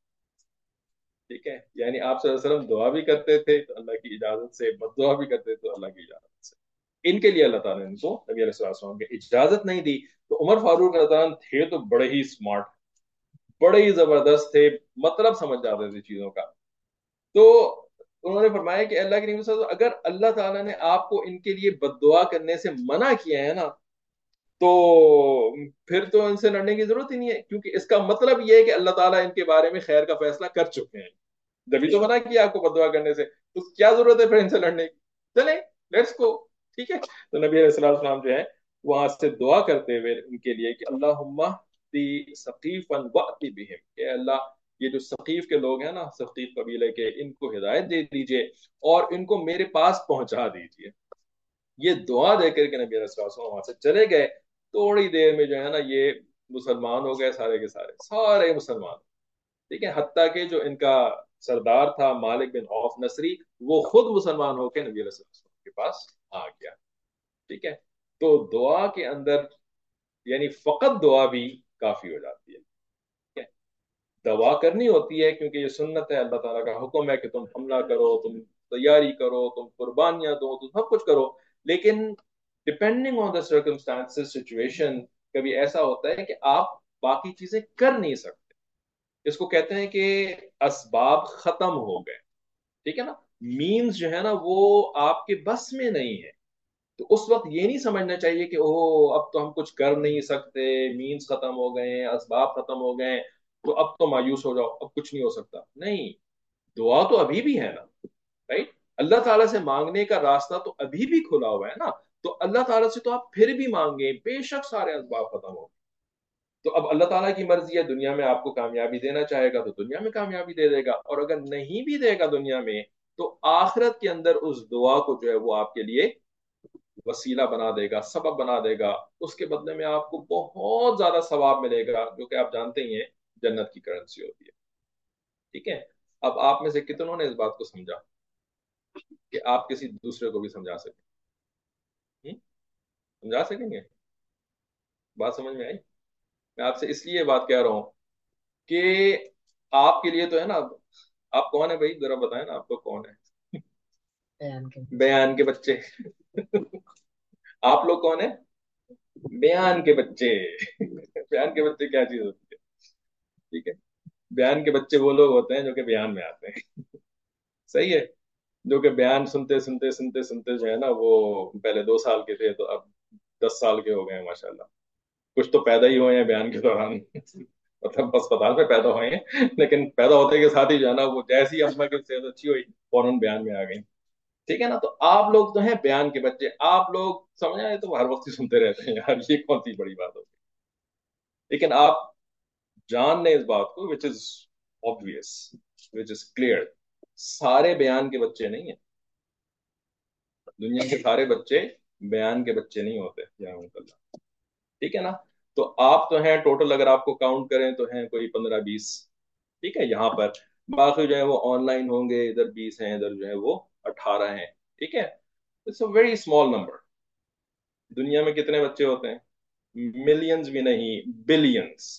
ठीक है, यानी आप सल्लल्लाहु अलैहि वसल्लम दुआ भी करते थे तो अल्लाह की इजाजत से, बद्दुआ भी करते थे तो अल्लाह की इजाजत से। इनके लिए अल्लाह ताला ने इनको नबी अलैहि वसल्लम की इजाजत नहीं दी। तो उमर फारूक रज़ी अल्लाह अन्हु थे तो बड़े ही स्मार्ट, बड़े ही जबरदस्त थे, मतलब समझ जाते थे चीजों का। तो उन्होंने फरमाया कि अल्लाह के नबी सल्लल्लाहु अलैहि वसल्लम, अगर अल्लाह ताला ने आपको इनके लिए बद्दुआ करने से मना किया है ना, तो फिर तो इनसे लड़ने की जरूरत ही नहीं है, क्योंकि इसका मतलब ये है कि अल्लाह ताला इनके बारे में खैर का फैसला कर चुके हैं। जब तो मना किया आपको बददुआ करने से, तो क्या जरूरत है फिर इनसे लड़ने की। चले, लेट्स गो। ठीक है, तो नबी अलैहिस्सलाम जो है वहां से दुआ करते हुए उनके लिए कि अल्लाहुम्मा दी सकीफन वअति बिहिम, कि अल्लाह ये जो सकीफ के लोग हैं ना, सकीफ कबीले के, इनको हिदायत दे दीजिए और इनको मेरे पास पहुंचा दीजिए। ये दुआ देकर के नबी अलैहिस्सलाम वहां से चले गए। थोड़ी देर में जो है ना ये मुसलमान हो गए, सारे के सारे सारे मुसलमान। ठीक है, हत्ता के जो इनका सरदार था मालिक बिन औफ नसरी, वो खुद मुसलमान होकर नबी अलैहिस्सलाम के पास आ गया। ठीक है, तो दुआ के अंदर यानी फकत दुआ भी काफी हो जाती है। ठीक है, दवा करनी होती है क्योंकि ये सुन्नत है, अल्लाह ताला का हुक्म है कि तुम हमला करो, तुम तैयारी करो, तुम कुर्बानियां दो, तुम सब कुछ करो, लेकिन depending on the circumstances situation, कभी ऐसा होता है कि आप बाकी चीजें कर नहीं सकते। اس کو کہتے ہیں کہ اسباب ختم ہو گئے، ٹھیک ہے نا، مینز جو ہے نا وہ آپ کے بس میں نہیں ہے. تو اس وقت یہ نہیں سمجھنا چاہیے کہ اوہ اب تو ہم کچھ کر نہیں سکتے، مینز ختم ہو گئے ہیں، اسباب ختم ہو گئے ہیں، تو اب تو مایوس ہو جاؤ، اب کچھ نہیں ہو سکتا. نہیں، دعا تو ابھی بھی ہے نا، رائٹ؟ اللہ تعالیٰ سے مانگنے کا راستہ تو ابھی بھی کھلا ہوا ہے نا. تو اللہ تعالیٰ سے تو آپ پھر بھی مانگیں، بے شک سارے اسباب ختم ہو. تو اب اللہ تعالیٰ کی مرضی ہے، دنیا میں آپ کو کامیابی دینا چاہے گا تو دنیا میں کامیابی دے دے گا، اور اگر نہیں بھی دے گا دنیا میں تو آخرت کے اندر اس دعا کو جو ہے وہ آپ کے لیے وسیلہ بنا دے گا، سبب بنا دے گا. اس کے بدلے میں آپ کو بہت زیادہ ثواب ملے گا، جو کہ آپ جانتے ہی ہیں جنت کی کرنسی ہوتی ہے. ٹھیک ہے؟ اب آپ میں سے کتنوں نے اس بات کو سمجھا کہ آپ کسی دوسرے کو بھی سمجھا سکیں؟ سمجھا سکیں گے؟ بات سمجھ میں آئی؟ میں آپ سے اس لیے بات کہہ رہا ہوں کہ آپ کے لیے تو ہے نا. آپ کون ہیں بھائی، ذرا بتائیں نا، آپ لوگ کون ہیں؟
بیان کے
بیان کے بچے. آپ لوگ کون ہیں؟ بیان کے بچے. بیان کے بچے کیا چیز ہوتی ہے؟ ٹھیک ہے، بیان کے بچے وہ لوگ ہوتے ہیں جو کہ بیان میں آتے ہیں. صحیح ہے، جو کہ بیان سنتے سنتے سنتے سنتے جو ہے نا وہ پہلے 2 سال کے تھے تو اب 10 سال کے ہو گئے ہیں ماشاء اللہ. کچھ تو پیدا ہی ہوئے ہیں بیان کے دوران، مطلب اسپتال میں پیدا ہوئے ہیں، لیکن پیدا ہوتے کے ساتھ ہی جو ہے نا وہ جیسی اماں کی صحت اچھی ہوئی فوراً بیان میں آ گئی. ٹھیک ہے نا، تو آپ لوگ تو ہیں بیان کے بچے. آپ لوگ سمجھ آئے تو ہر وقت ہی سنتے رہتے ہیں، یار یہ کون سی بڑی بات ہوتی ہے. لیکن آپ جان لیں اس بات کو which is obvious, which is clear. سارے بیان کے بچے نہیں ہیں، دنیا کے سارے بچے بیان کے بچے نہیں ہوتے یا اللہ. ٹھیک ہے نا، تو آپ تو ہیں ٹوٹل اگر آپ کو کاؤنٹ کریں تو ہیں کوئی 15-20. ٹھیک ہے، یہاں پر باقی جو ہے وہ آن لائن ہوں گے، ادھر 20 ہیں، ادھر جو ہے وہ 18 ہیں. ٹھیک ہے، it's a very small number. دنیا میں کتنے بچے ہوتے ہیں؟ ملینز بھی نہیں، billions.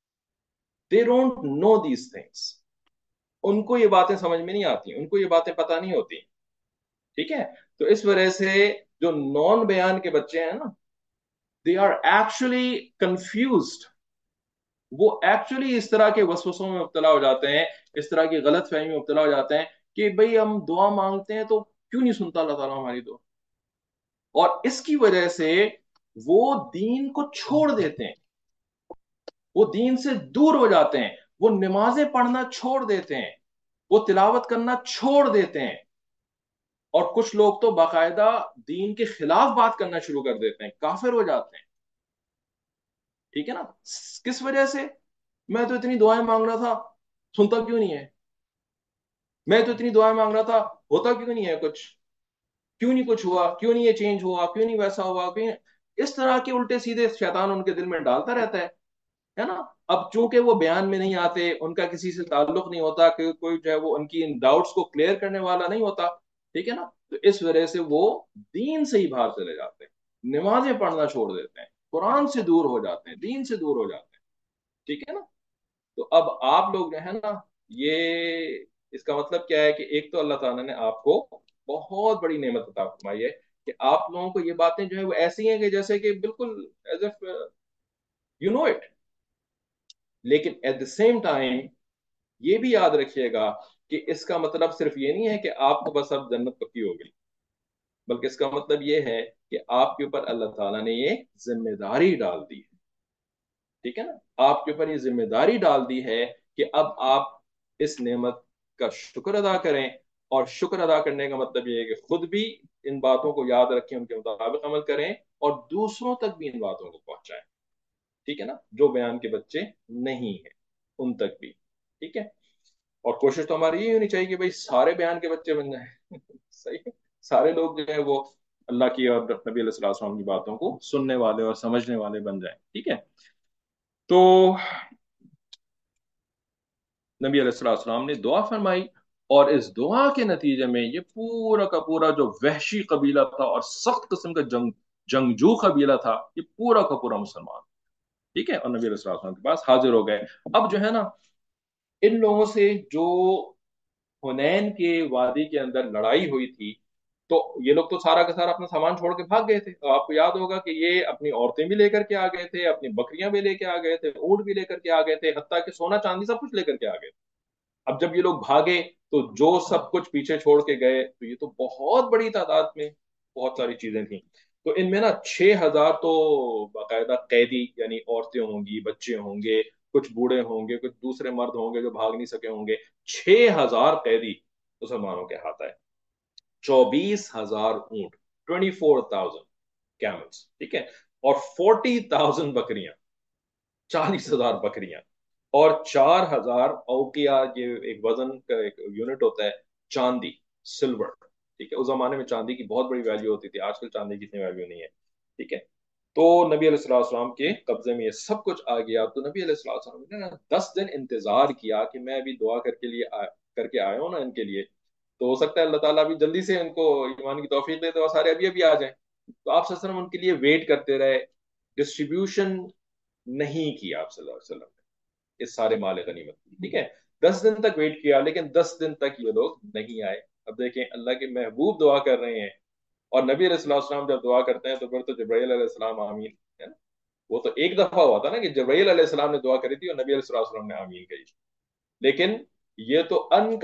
They don't know these things. ان کو یہ باتیں سمجھ میں نہیں آتی، ان کو یہ باتیں پتہ نہیں ہوتی. ٹھیک ہے، تو اس وجہ سے جو نان بیان کے بچے ہیں نا، they are actually confused. وہ ایکچولی اس طرح کے وسوسوں میں مبتلا ہو جاتے ہیں، اس طرح کی غلط فہمی میں مبتلا ہو جاتے ہیں کہ بھئی ہم دعا مانگتے ہیں تو کیوں نہیں سنتا اللہ تعالیٰ ہماری دعا. اور اس کی وجہ سے وہ دین کو چھوڑ دیتے ہیں، وہ دین سے دور ہو جاتے ہیں، وہ نمازیں پڑھنا چھوڑ دیتے ہیں، وہ تلاوت کرنا چھوڑ دیتے ہیں، اور کچھ لوگ تو باقاعدہ دین کے خلاف بات کرنا شروع کر دیتے ہیں، کافر ہو جاتے ہیں. ٹھیک ہے نا، کس وجہ سے؟ میں تو اتنی دعائیں مانگ رہا تھا، سنتا کیوں نہیں ہے؟ میں تو اتنی دعائیں مانگ رہا تھا، ہوتا کیوں نہیں ہے کچھ؟ کیوں نہیں کچھ ہوا؟ کیوں نہیں یہ چینج ہوا؟ کیوں نہیں ویسا ہوا؟ کیوں نہیں؟ اس طرح کے الٹے سیدھے شیطان ان کے دل میں ڈالتا رہتا ہے نا. اب چونکہ وہ بیان میں نہیں آتے، ان کا کسی سے تعلق نہیں ہوتا، کہ کوئی جو ہے وہ ان کی ان ڈاؤٹس کو کلیئر کرنے والا نہیں ہوتا. ٹھیک ہے نا، تو اس وجہ سے وہ دین سے ہی باہر چلے جاتے ہیں، نمازیں پڑھنا چھوڑ دیتے ہیں، قرآن سے دور ہو جاتے ہیں، دین سے دور ہو جاتے ہیں. ٹھیک ہے نا، تو اب آپ لوگ جو ہے نا، یہ اس کا مطلب کیا ہے کہ ایک تو اللہ تعالیٰ نے آپ کو بہت بڑی نعمت عطا فرمائی ہے کہ آپ لوگوں کو یہ باتیں جو ہے وہ ایسی ہیں کہ جیسے کہ بالکل as if you know it. لیکن ایٹ دا سیم ٹائم یہ بھی یاد رکھیے گا کہ اس کا مطلب صرف یہ نہیں ہے کہ آپ کو بس اب جنت پکی ہو گئی، بلکہ اس کا مطلب یہ ہے کہ آپ کے اوپر اللہ تعالیٰ نے یہ ذمہ داری ڈال دی ہے. ٹھیک ہے نا، آپ کے اوپر یہ ذمہ داری ڈال دی ہے کہ اب آپ اس نعمت کا شکر ادا کریں. اور شکر ادا کرنے کا مطلب یہ ہے کہ خود بھی ان باتوں کو یاد رکھیں، ان کے مطابق عمل کریں، اور دوسروں تک بھی ان باتوں کو پہنچائیں. ٹھیک ہے نا، جو بیان کے بچے نہیں ہیں ان تک بھی. ٹھیک ہے، اور کوشش تو ہماری یہ ہونی چاہیے کہ بھائی سارے بیان کے بچے بن جائیں. صحیح ہے، سارے لوگ جو ہے وہ اللہ کی اور نبی علیہ السلام کی باتوں کو سننے والے اور سمجھنے والے بن جائیں. ٹھیک ہے، تو نبی علیہ السلام نے دعا فرمائی، اور اس دعا کے نتیجے میں یہ پورا کا پورا جو وحشی قبیلہ تھا اور سخت قسم کا جنگجو قبیلہ تھا، یہ پورا کا پورا مسلمان. ٹھیک ہے، اور نبی علیہ السلام کے پاس حاضر ہو گئے. اب جو ہے نا، ان لوگوں سے جو حنین کے وادی کے اندر لڑائی ہوئی تھی، تو یہ لوگ تو سارا کا سارا اپنا سامان چھوڑ کے بھاگ گئے تھے. تو آپ کو یاد ہوگا کہ یہ اپنی عورتیں بھی لے کر کے آ گئے تھے, اپنی بکریاں بھی لے کے آ گئے تھے, اونٹ بھی لے کر کے آ گئے تھے, حتیٰ کہ سونا چاندی سب کچھ لے کر کے آ گئے تھے. اب جب یہ لوگ بھاگے تو جو سب کچھ پیچھے چھوڑ کے گئے تو یہ تو بہت بڑی تعداد میں بہت ساری چیزیں تھیں. تو ان میں نا 6,000 تو باقاعدہ قیدی, یعنی عورتیں ہوں گی, بچے ہوں گے, کچھ بوڑھے ہوں گے, کچھ دوسرے مرد ہوں گے جو بھاگ نہیں سکے ہوں گے. 6,000 قیدی مسلمانوں کے ہاتھ آئے, 24,000 اونٹ, 24,000 کیملز, ٹھیک ہے, اور 40,000 بکریاں, 40,000 بکریاں, اور 4,000 اوقیہ, یہ ایک وزن کا ایک یونٹ ہوتا ہے, چاندی, سلور, ٹھیک ہے. اس زمانے میں چاندی کی بہت بڑی ویلیو ہوتی تھی, آج کل چاندی کی اتنی ویلیو نہیں ہے, ٹھیک ہے. تو نبی علیہ السلام کے قبضے میں یہ سب کچھ آ گیا. تو نبی علیہ السلام نے 10 دن انتظار کیا کہ میں ابھی دعا کر کے آیا ہوں نا ان کے لیے, تو ہو سکتا ہے اللہ تعالیٰ ابھی جلدی سے ان کو ایمان کی توفیق دے تو وہ سارے ابھی ابھی آ جائیں. تو آپ صلی اللہ علیہ وسلم ان کے لیے ویٹ کرتے رہے. ڈسٹریبیوشن نہیں کیا آپ صلی اللہ علیہ وسلم نے اس سارے مال غنیمت, ٹھیک ہے. 10 دن تک ویٹ کیا, لیکن 10 دن تک یہ لوگ نہیں آئے. اب دیکھیں, اللہ کے محبوب دعا کر رہے ہیں, اور نبی علیہ السلام جب دعا کرتے ہیں تو پھر تو جبرائیل علیہ السلام آمین ہے نا. وہ تو ایک دفعہ ہوا تھا نا کہ جبرائیل علیہ السلام نے دعا کری تھی اور نبی علیہ السلام نے آمین کہی, لیکن یہ تو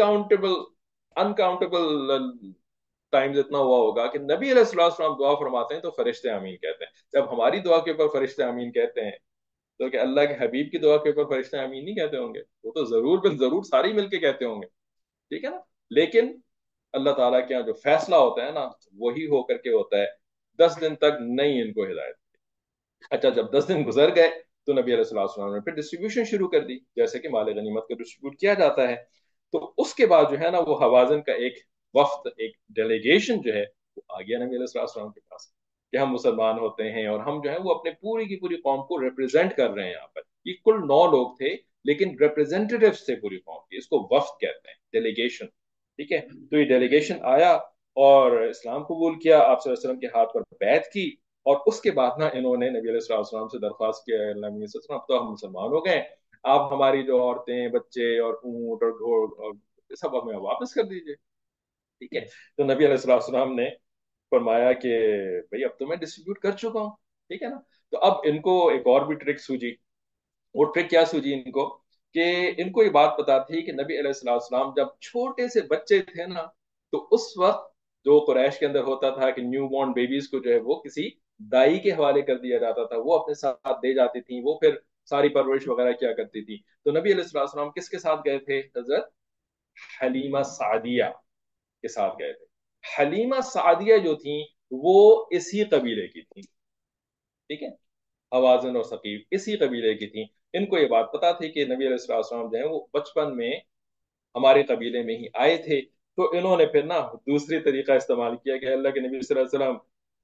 انکاؤنٹیبل ٹائمز اتنا ہوا ہوگا کہ نبی علیہ السلام دعا فرماتے ہیں تو فرشتے آمین کہتے ہیں. جب ہماری دعا کے اوپر فرشتے آمین کہتے ہیں تو کہ اللہ کے حبیب کی دعا کے اوپر فرشتے آمین نہیں کہتے ہوں گے؟ وہ تو ضرور بل ضرور ساری مل کے کہتے ہوں گے, ٹھیک ہے نا. لیکن اللہ تعالیٰ کے یہاں جو فیصلہ ہوتا ہے نا وہی ہو کر کے ہوتا ہے. 10 دن تک نہیں ان کو ہدایت. اچھا, جب 10 دن گزر گئے تو نبی علیہ السلام نے پھر ڈسٹریبیوشن شروع کر دی, جیسے کہ مال غنیمت کو ڈسٹریبیوٹ کیا جاتا ہے. تو اس کے بعد جو ہے نا وہ حوازن کا ایک وفد, ایک ڈیلیگیشن جو ہے وہ آ گیا نبی علیہ السلام کے پاس کہ ہم مسلمان ہوتے ہیں اور ہم جو ہے وہ اپنے پوری کی پوری قوم کو ریپرزینٹ کر رہے ہیں یہاں پر. یہ کل 9 لوگ تھے لیکن ریپرزینٹیوز تھے پوری قوم کی, اس کو وفد کہتے ہیں, ڈیلیگیشن, ٹھیک ہے. تو یہ ڈیلیگیشن آیا اور اسلام قبول کیا, آپ صلی اللہ علیہ وسلم کے ہاتھ پر بیعت کی, اور اس کے بعد نا انہوں نے نبی علیہ السلام سے درخواست کیا, اللہ علیہ وسلم اب تو ہم مسلمان ہو گئے, آپ ہماری جو عورتیں, بچے اور اونٹ اور گھوڑ اور سب ہمیں واپس کر دیجئے, ٹھیک ہے. تو نبی علیہ السلام نے فرمایا کہ بھئی اب تو میں ڈسٹریبیوٹ کر چکا ہوں, ٹھیک ہے نا. تو اب ان کو ایک اور بھی ٹرک سوجی. وہ ٹرک کیا سوجی ان کو کہ ان کو یہ بات پتا تھی کہ نبی علیہ السلام جب چھوٹے سے بچے تھے نا تو اس وقت جو قریش کے اندر ہوتا تھا کہ نیو بورن بیبیز کو جو ہے وہ کسی دائی کے حوالے کر دیا جاتا تھا, وہ اپنے ساتھ دے جاتی تھیں, وہ پھر ساری پرورش وغیرہ کیا کرتی تھی. تو نبی علیہ السلام کس کے ساتھ گئے تھے؟ حضرت حلیمہ سعدیہ کے ساتھ گئے تھے. حلیمہ سعدیہ جو تھیں وہ اسی قبیلے کی تھیں, ٹھیک ہے. حوازن اور ثقیف اسی قبیلے کی تھیں. ان کو یہ بات پتا تھی کہ نبی علیہ السلام جو ہے وہ بچپن میں ہمارے قبیلے میں ہی آئے تھے. تو انہوں نے پھر نا دوسری طریقہ استعمال کیا کہ اللہ کے نبی صلی اللہ علیہ وسلم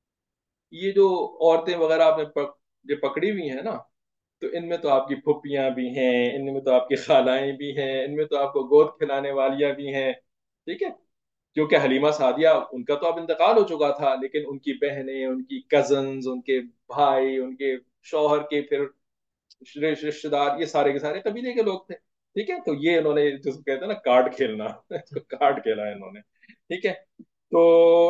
یہ جو عورتیں وغیرہ آپ نے جو پکڑی ہوئی ہیں نا, تو ان میں تو آپ کی پھپھیاں بھی ہیں, ان میں تو آپ کی خالائیں بھی ہیں, ان میں تو آپ کو گود کھلانے والیاں بھی ہیں, ٹھیک ہے. کیونکہ حلیمہ سعدیہ ان کا تو اب انتقال ہو چکا تھا, لیکن ان کی بہنیں, ان کی کزنز, ان کے بھائی, ان کے شوہر کے پھر رشتے دار, یہ سارے کے سارے قبیلے کے لوگ تھے, ٹھیک ہے. تو یہ انہوں نے جس کو کہتے ہیں نا کارڈ کھیلنا, کارڈ کھیلا ہے انہوں نے, ٹھیک ہے. تو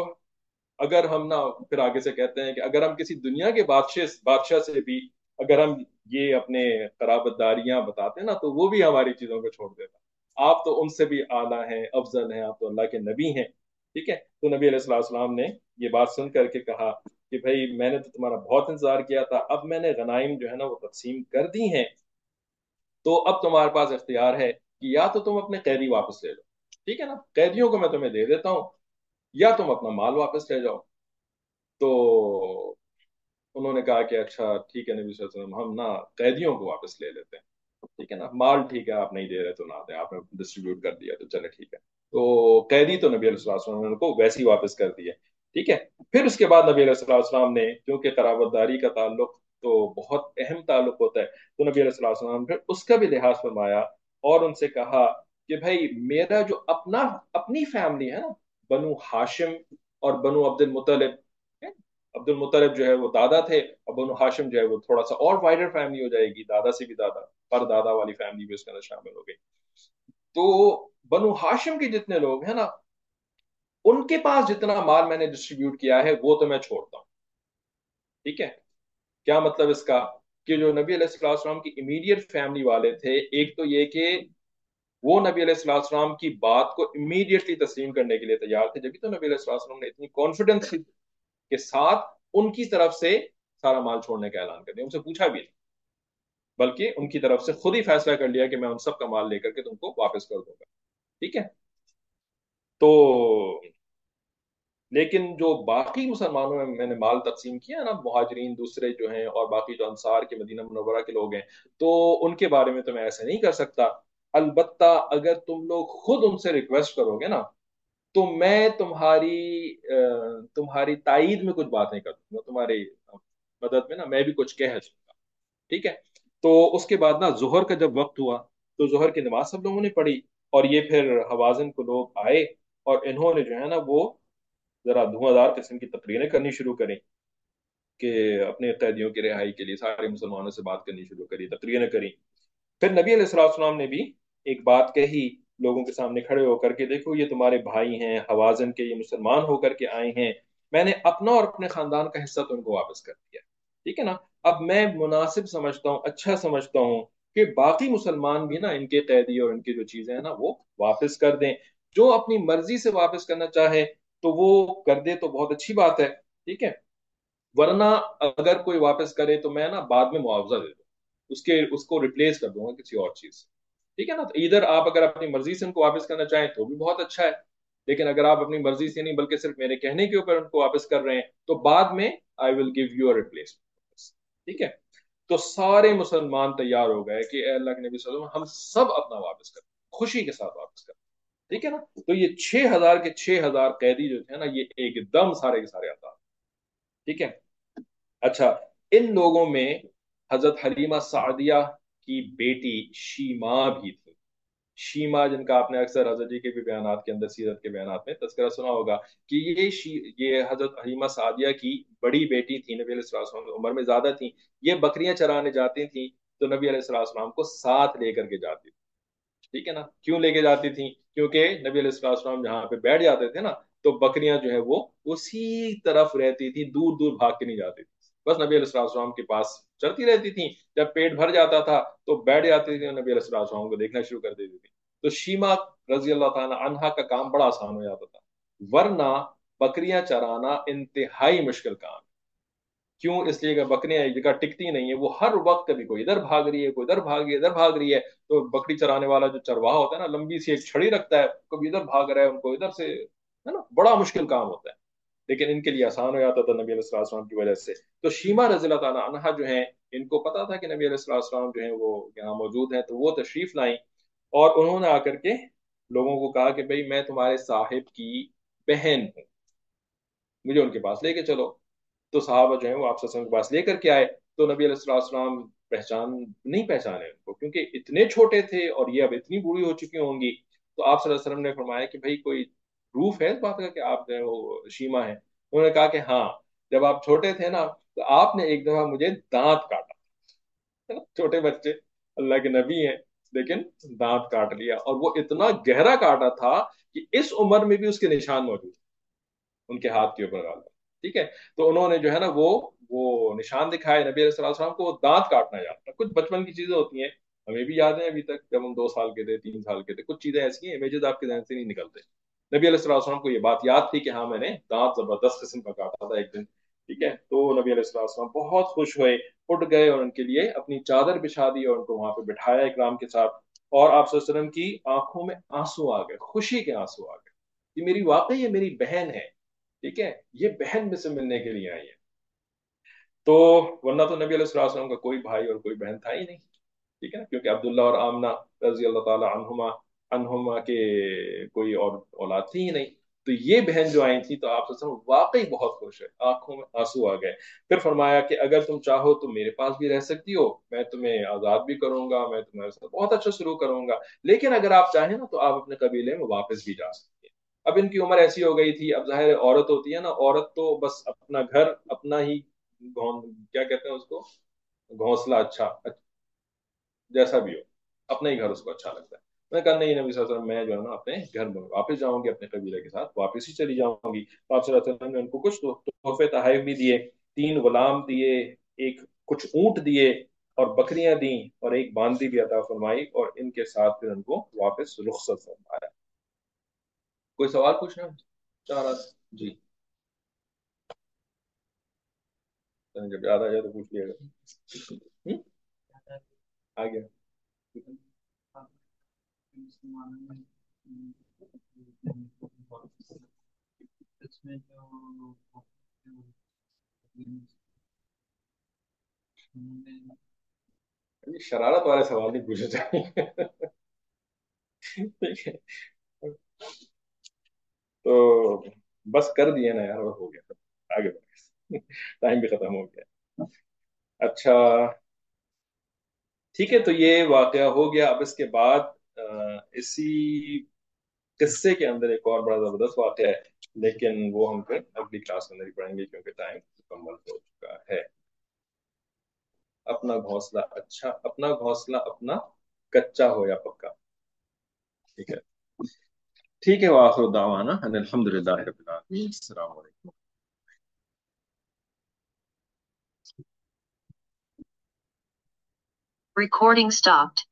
اگر ہم نا پھر آگے سے کہتے ہیں کہ اگر ہم کسی دنیا کے بادشاہ سے بھی اگر ہم یہ اپنے قرابت داریاں بتاتے ہیں نا تو وہ بھی ہماری چیزوں کو چھوڑ دیتا. آپ تو ان سے بھی اعلیٰ ہیں, افضل ہیں, آپ تو اللہ کے نبی ہیں, ٹھیک ہے. تو نبی علیہ السلام نے یہ بات سن کر کے کہا کہ بھائی میں نے تو تمہارا بہت انتظار کیا تھا, اب میں نے غنائم جو ہے نا وہ تقسیم کر دی ہیں, تو اب تمہارے پاس اختیار ہے کہ یا تو تم اپنے قیدی واپس لے لو, ٹھیک ہے نا, قیدیوں کو میں تمہیں دے دیتا ہوں, یا تم اپنا مال واپس لے جاؤ. تو انہوں نے کہا کہ اچھا ٹھیک ہے نبی صلی اللہ علیہ وسلم, ہم نا قیدیوں کو واپس لے لیتے ہیں, ٹھیک ہے نا, مال ٹھیک ہے آپ نہیں دے رہے تو نہ دیں, آپ نے ڈسٹریبیوٹ کر دیا تو چلے ٹھیک ہے. تو قیدی تو نبی علیہ السلام نے ان کو ویسے ہی واپس کر دیے, ٹھیک ہے. پھر اس کے بعد نبی علیہ السلام نے, کیونکہ قرابت داری کا تعلق تو بہت اہم تعلق ہوتا ہے, تو نبی علیہ السلام نے اس کا بھی لحاظ فرمایا اور ان سے کہا کہ بھائی میرا جو اپنی فیملی ہے نا, بنو ہاشم اور بنو عبد المطلب, عبد المطلب جو ہے وہ دادا تھے, اور بنو ہاشم جو ہے وہ تھوڑا سا اور وائڈر فیملی ہو جائے گی, دادا سے بھی دادا, پر دادا والی فیملی بھی اس کے اندر شامل ہو گئی. تو بنو ہاشم کے جتنے لوگ ہیں نا ان کے پاس جتنا مال میں نے ڈسٹریبیوٹ کیا ہے وہ تو میں چھوڑتا ہوں. ٹھیک ہے. کیا مطلب اس کا؟ کہ جو نبی علیہ الصلوۃ والسلام کی امیڈیٹ فیملی والے تھے، ایک تو یہ کہ وہ نبی علیہ الصلوۃ والسلام کی بات کو امیڈیٹلی تسلیم کرنے کے لیے تیار تھے، جبھی تو نبی علیہ الصلوۃ والسلام نے اتنی کانفیڈنس کے ساتھ ان کی طرف سے سارا مال چھوڑنے کا اعلان کر دیا. ان سے پوچھا بھی نہیں، بلکہ ان کی طرف سے خود ہی فیصلہ کر لیا کہ میں ان سب کا مال لے کر کے تم کو واپس کر دوں گا. ٹھیک ہے. تو لیکن جو باقی مسلمانوں میں نے مال تقسیم کیا نا، مہاجرین دوسرے جو ہیں اور باقی جو انصار کے مدینہ منورہ کے لوگ ہیں، تو ان کے بارے میں تو میں ایسا نہیں کر سکتا. البتہ اگر تم لوگ خود ان سے ریکویسٹ کرو گے نا، تو میں تمہاری تائید میں کچھ بات نہیں کر دوں گا، تمہاری مدد میں نا میں بھی کچھ کہہ دوں گا. ٹھیک ہے. تو اس کے بعد نا ظہر کا جب وقت ہوا تو ظہر کی نماز سب لوگوں نے پڑھی، اور یہ پھر حوازن کو لوگ آئے اور انہوں نے جو ہے نا وہ ذرا دھواں دار قسم کی تقریریں کرنی شروع کریں کہ اپنے قیدیوں کی رہائی کے لیے سارے مسلمانوں سے بات کرنی شروع کری، تقریریں کری. پھر نبی علیہ الصلوۃ والسلام نے بھی ایک بات کہی لوگوں کے سامنے کھڑے ہو کر کے، دیکھو یہ تمہارے بھائی ہیں حوازن کے، یہ مسلمان ہو کر کے آئے ہیں، میں نے اپنا اور اپنے خاندان کا حصہ تو ان کو واپس کر دیا. ٹھیک ہے نا. اب میں مناسب سمجھتا ہوں، اچھا سمجھتا ہوں کہ باقی مسلمان بھی نا ان کے قیدی اور ان کی جو چیزیں ہیں نا وہ واپس کر دیں. جو اپنی مرضی سے واپس کرنا چاہے تو وہ کر دے، تو بہت اچھی بات ہے. ٹھیک ہے. ورنہ اگر کوئی واپس کرے تو میں نا بعد میں معاوضہ دے دوں، اس کو ریپلیس کر دوں گا کسی اور چیز. ٹھیک ہے نا. تو ادھر آپ اگر اپنی مرضی سے ان کو واپس کرنا چاہیں تو بھی بہت اچھا ہے، لیکن اگر آپ اپنی مرضی سے نہیں بلکہ صرف میرے کہنے کے اوپر ان کو واپس کر رہے ہیں تو بعد میں I will give you a replace. ٹھیک ہے. تو سارے مسلمان تیار ہو گئے کہ اے اللہ کے نبی صلی اللہ علیہ وسلم ہم سب اپنا واپس کریں، خوشی کے ساتھ واپس کریں. ٹھیک ہے نا. تو یہ 6,000 کے 6,000 قیدی جو تھے نا، یہ ایک دم سارے کے سارے آزاد. ٹھیک ہے. اچھا، ان لوگوں میں حضرت حلیمہ سعدیہ کی بیٹی شیما بھی تھی. شیما جن کا آپ نے اکثر حضرت جی کے بھی بیانات کے اندر، سیرت کے بیانات میں تذکرہ سنا ہوگا کہ یہ حضرت حلیمہ سعدیہ کی بڑی بیٹی تھی. نبی علیہ الصلوۃ والسلام عمر میں زیادہ تھیں. یہ بکریاں چرانے جاتی تھیں تو نبی علیہ الصلوۃ والسلام کو ساتھ لے کر کے جاتی تھی. ٹھیک ہے نا. کیوں لے کے جاتی تھیں؟ کیونکہ نبی علیہ الصلوۃ والسلام جہاں پہ بیٹھ جاتے تھے نا تو بکریاں جو ہے وہ اسی طرف رہتی تھی، دور دور بھاگ کے نہیں جاتی تھی، بس نبی علیہ الصلوۃ والسلام کے پاس چلتی رہتی تھیں. جب پیٹ بھر جاتا تھا تو بیٹھ جاتی تھی اور نبی علیہ الصلوۃ والسلام کو دیکھنا شروع کر دیتی تھی. تو شیما رضی اللہ تعالیٰ عنہا کا کام بڑا آسان ہو جاتا تھا، ورنہ بکریاں چرانا انتہائی مشکل کام ہے. کیوں؟ اس لیے کہ بکریاں ایک جگہ ٹکتی نہیں ہے، وہ ہر وقت کبھی کوئی ادھر بھاگ رہی ہے، کوئی ادھر بھاگ رہی ہے، ادھر بھاگ رہی ہے. تو بکری چرانے والا جو چرواہا ہوتا ہے نا، لمبی سی ایک چھڑی رکھتا ہے، کبھی ادھر بھاگ رہا ہے ان کو ادھر سے، ہے نا، بڑا مشکل کام ہوتا ہے. لیکن ان کے لیے آسان ہو جاتا تھا نبی علیہ الصلوۃ والسلام کی وجہ سے. تو شیما رضی اللہ تعالیٰ عنہا جو ہیں، ان کو پتا تھا کہ نبی علیہ الصلوۃ والسلام جو ہیں وہ یہاں موجود ہیں، تو وہ تشریف لائیں اور انہوں نے آ کر کے لوگوں کو کہا کہ بھئی میں تمہارے صاحب کی بہن ہوں، مجھے ان کے پاس لے کے چلو. تو صحابہ جو ہیں وہ آپ صلی اللہ علیہ وسلم کے پاس لے کر کے آئے تو نبی علیہ الصلوۃ والسلام نہیں پہچانے ان کو، کیونکہ اتنے چھوٹے تھے اور یہ اب اتنی بوڑھی ہو چکی ہوں گی. تو آپ صلی اللہ علیہ وسلم نے فرمایا کہ بھئی کوئی پروف ہے اس بات کا کہ آپ جو ہے وہ شیما ہیں؟ انہوں نے کہا کہ ہاں، جب آپ چھوٹے تھے نا تو آپ نے ایک دفعہ مجھے دانت کاٹا. چھوٹے بچے اللہ کے نبی ہیں لیکن دانت کاٹ لیا، اور وہ اتنا گہرا کاٹا تھا کہ اس عمر میں بھی اس کے نشان موجود ان کے ہاتھ کے اوپر ڈالا. ٹھیک ہے. تو انہوں نے جو ہے نا وہ نشان دکھائے نبی علیہ السلام کو. وہ دانت کاٹنا یاد، کچھ بچپن کی چیزیں ہوتی ہیں ہمیں بھی یاد ہیں ابھی تک، جب ہم 2 سال کے تھے 3 سال کے تھے، کچھ چیزیں ایسی ہیں امیجز آپ کے ذہن سے نہیں نکلتے. نبی علیہ السلام کو یہ بات یاد تھی کہ ہاں میں نے دانت زبردست قسم کا کاٹا تھا ایک دن. ٹھیک ہے. تو نبی علیہ السلام بہت خوش ہوئے، اٹھ گئے اور ان کے لیے اپنی چادر بچھا دی اور ان کو وہاں پہ بٹھایا اکرام کے ساتھ. اور آپ صلی اللہ علیہ وسلم کی آنکھوں میں آنسو آ گئے، خوشی کے آنسو آ گئے کہ میری واقعی یہ میری بہن ہے. ٹھیک ہے. یہ بہن میں سے ملنے کے لیے آئی ہے. تو ورنہ تو نبی علیہ السلام کا کوئی بھائی اور کوئی بہن تھا ہی نہیں. ٹھیک ہے. کیونکہ عبداللہ اور آمنہ رضی اللہ تعالی عنہما کے کوئی اور اولاد تھی ہی نہیں. تو یہ بہن جو آئی تھی تو آپ صلی اللہ علیہ وسلم واقعی بہت خوش ہے، آنکھوں میں آنسو آ گئے. پھر فرمایا کہ اگر تم چاہو تو میرے پاس بھی رہ سکتی ہو، میں تمہیں آزاد بھی کروں گا، میں تمہارے ساتھ بہت اچھا سلوک کروں گا، لیکن اگر آپ چاہیں نا تو آپ اپنے قبیلے میں واپس بھی جا سکتے ہیں. اب ان کی عمر ایسی ہو گئی تھی، اب ظاہر عورت ہوتی ہے نا، عورت تو بس اپنا گھر، اپنا ہی کیا کہتے ہیں اس کو، گھونسلہ، اچھا جیسا بھی ہو، اپنا ہی گھر اس کو اچھا لگتا ہے. میں کہا نہیں نبی صلی اللہ علیہ وسلم میں جو ہے نا اپنے گھر میں واپس جاؤں گی، اپنے قبیلے کے ساتھ واپس ہی چلی جاؤں گی. تو آپ صلی اللہ علیہ وسلم نے ان کو کچھ تحفے تحائف بھی دیے، 3 غلام دیے، ایک کچھ اونٹ دیے اور بکریاں دیں اور ایک باندی بھی عطا فرمائی، اور ان کے ساتھ پھر ان کو واپس رخصت فرمایا. کوئی سوال پوچھنا چاہ رہا تھا؟ جی جب یاد آ جائے تو پوچھ لیے گا. آ گیا. شرارت والے سوال نہیں پوچھنا چاہیے. ٹھیک ہے تو بس کر دیا نا یار، ہو گیا آگے بڑھ، ٹائم بھی ختم ہو گیا. اچھا ٹھیک ہے، تو یہ واقعہ ہو گیا. اب اس کے بعد اسی قصے کے اندر ایک اور بڑا زبردست واقعہ ہے، لیکن وہ ہم پھر اگلی کلاس کے اندر ہی پڑھیں گے کیونکہ ٹائم مکمل ہو چکا ہے. اپنا گھونسلہ اچھا، اپنا گھونسلہ اپنا کچا ہو یا پکا. ٹھیک ہے، ٹھیک ہے. وآخر دعوانا ان الحمد للہ رب العالمین. السلام علیکم.
Recording stopped.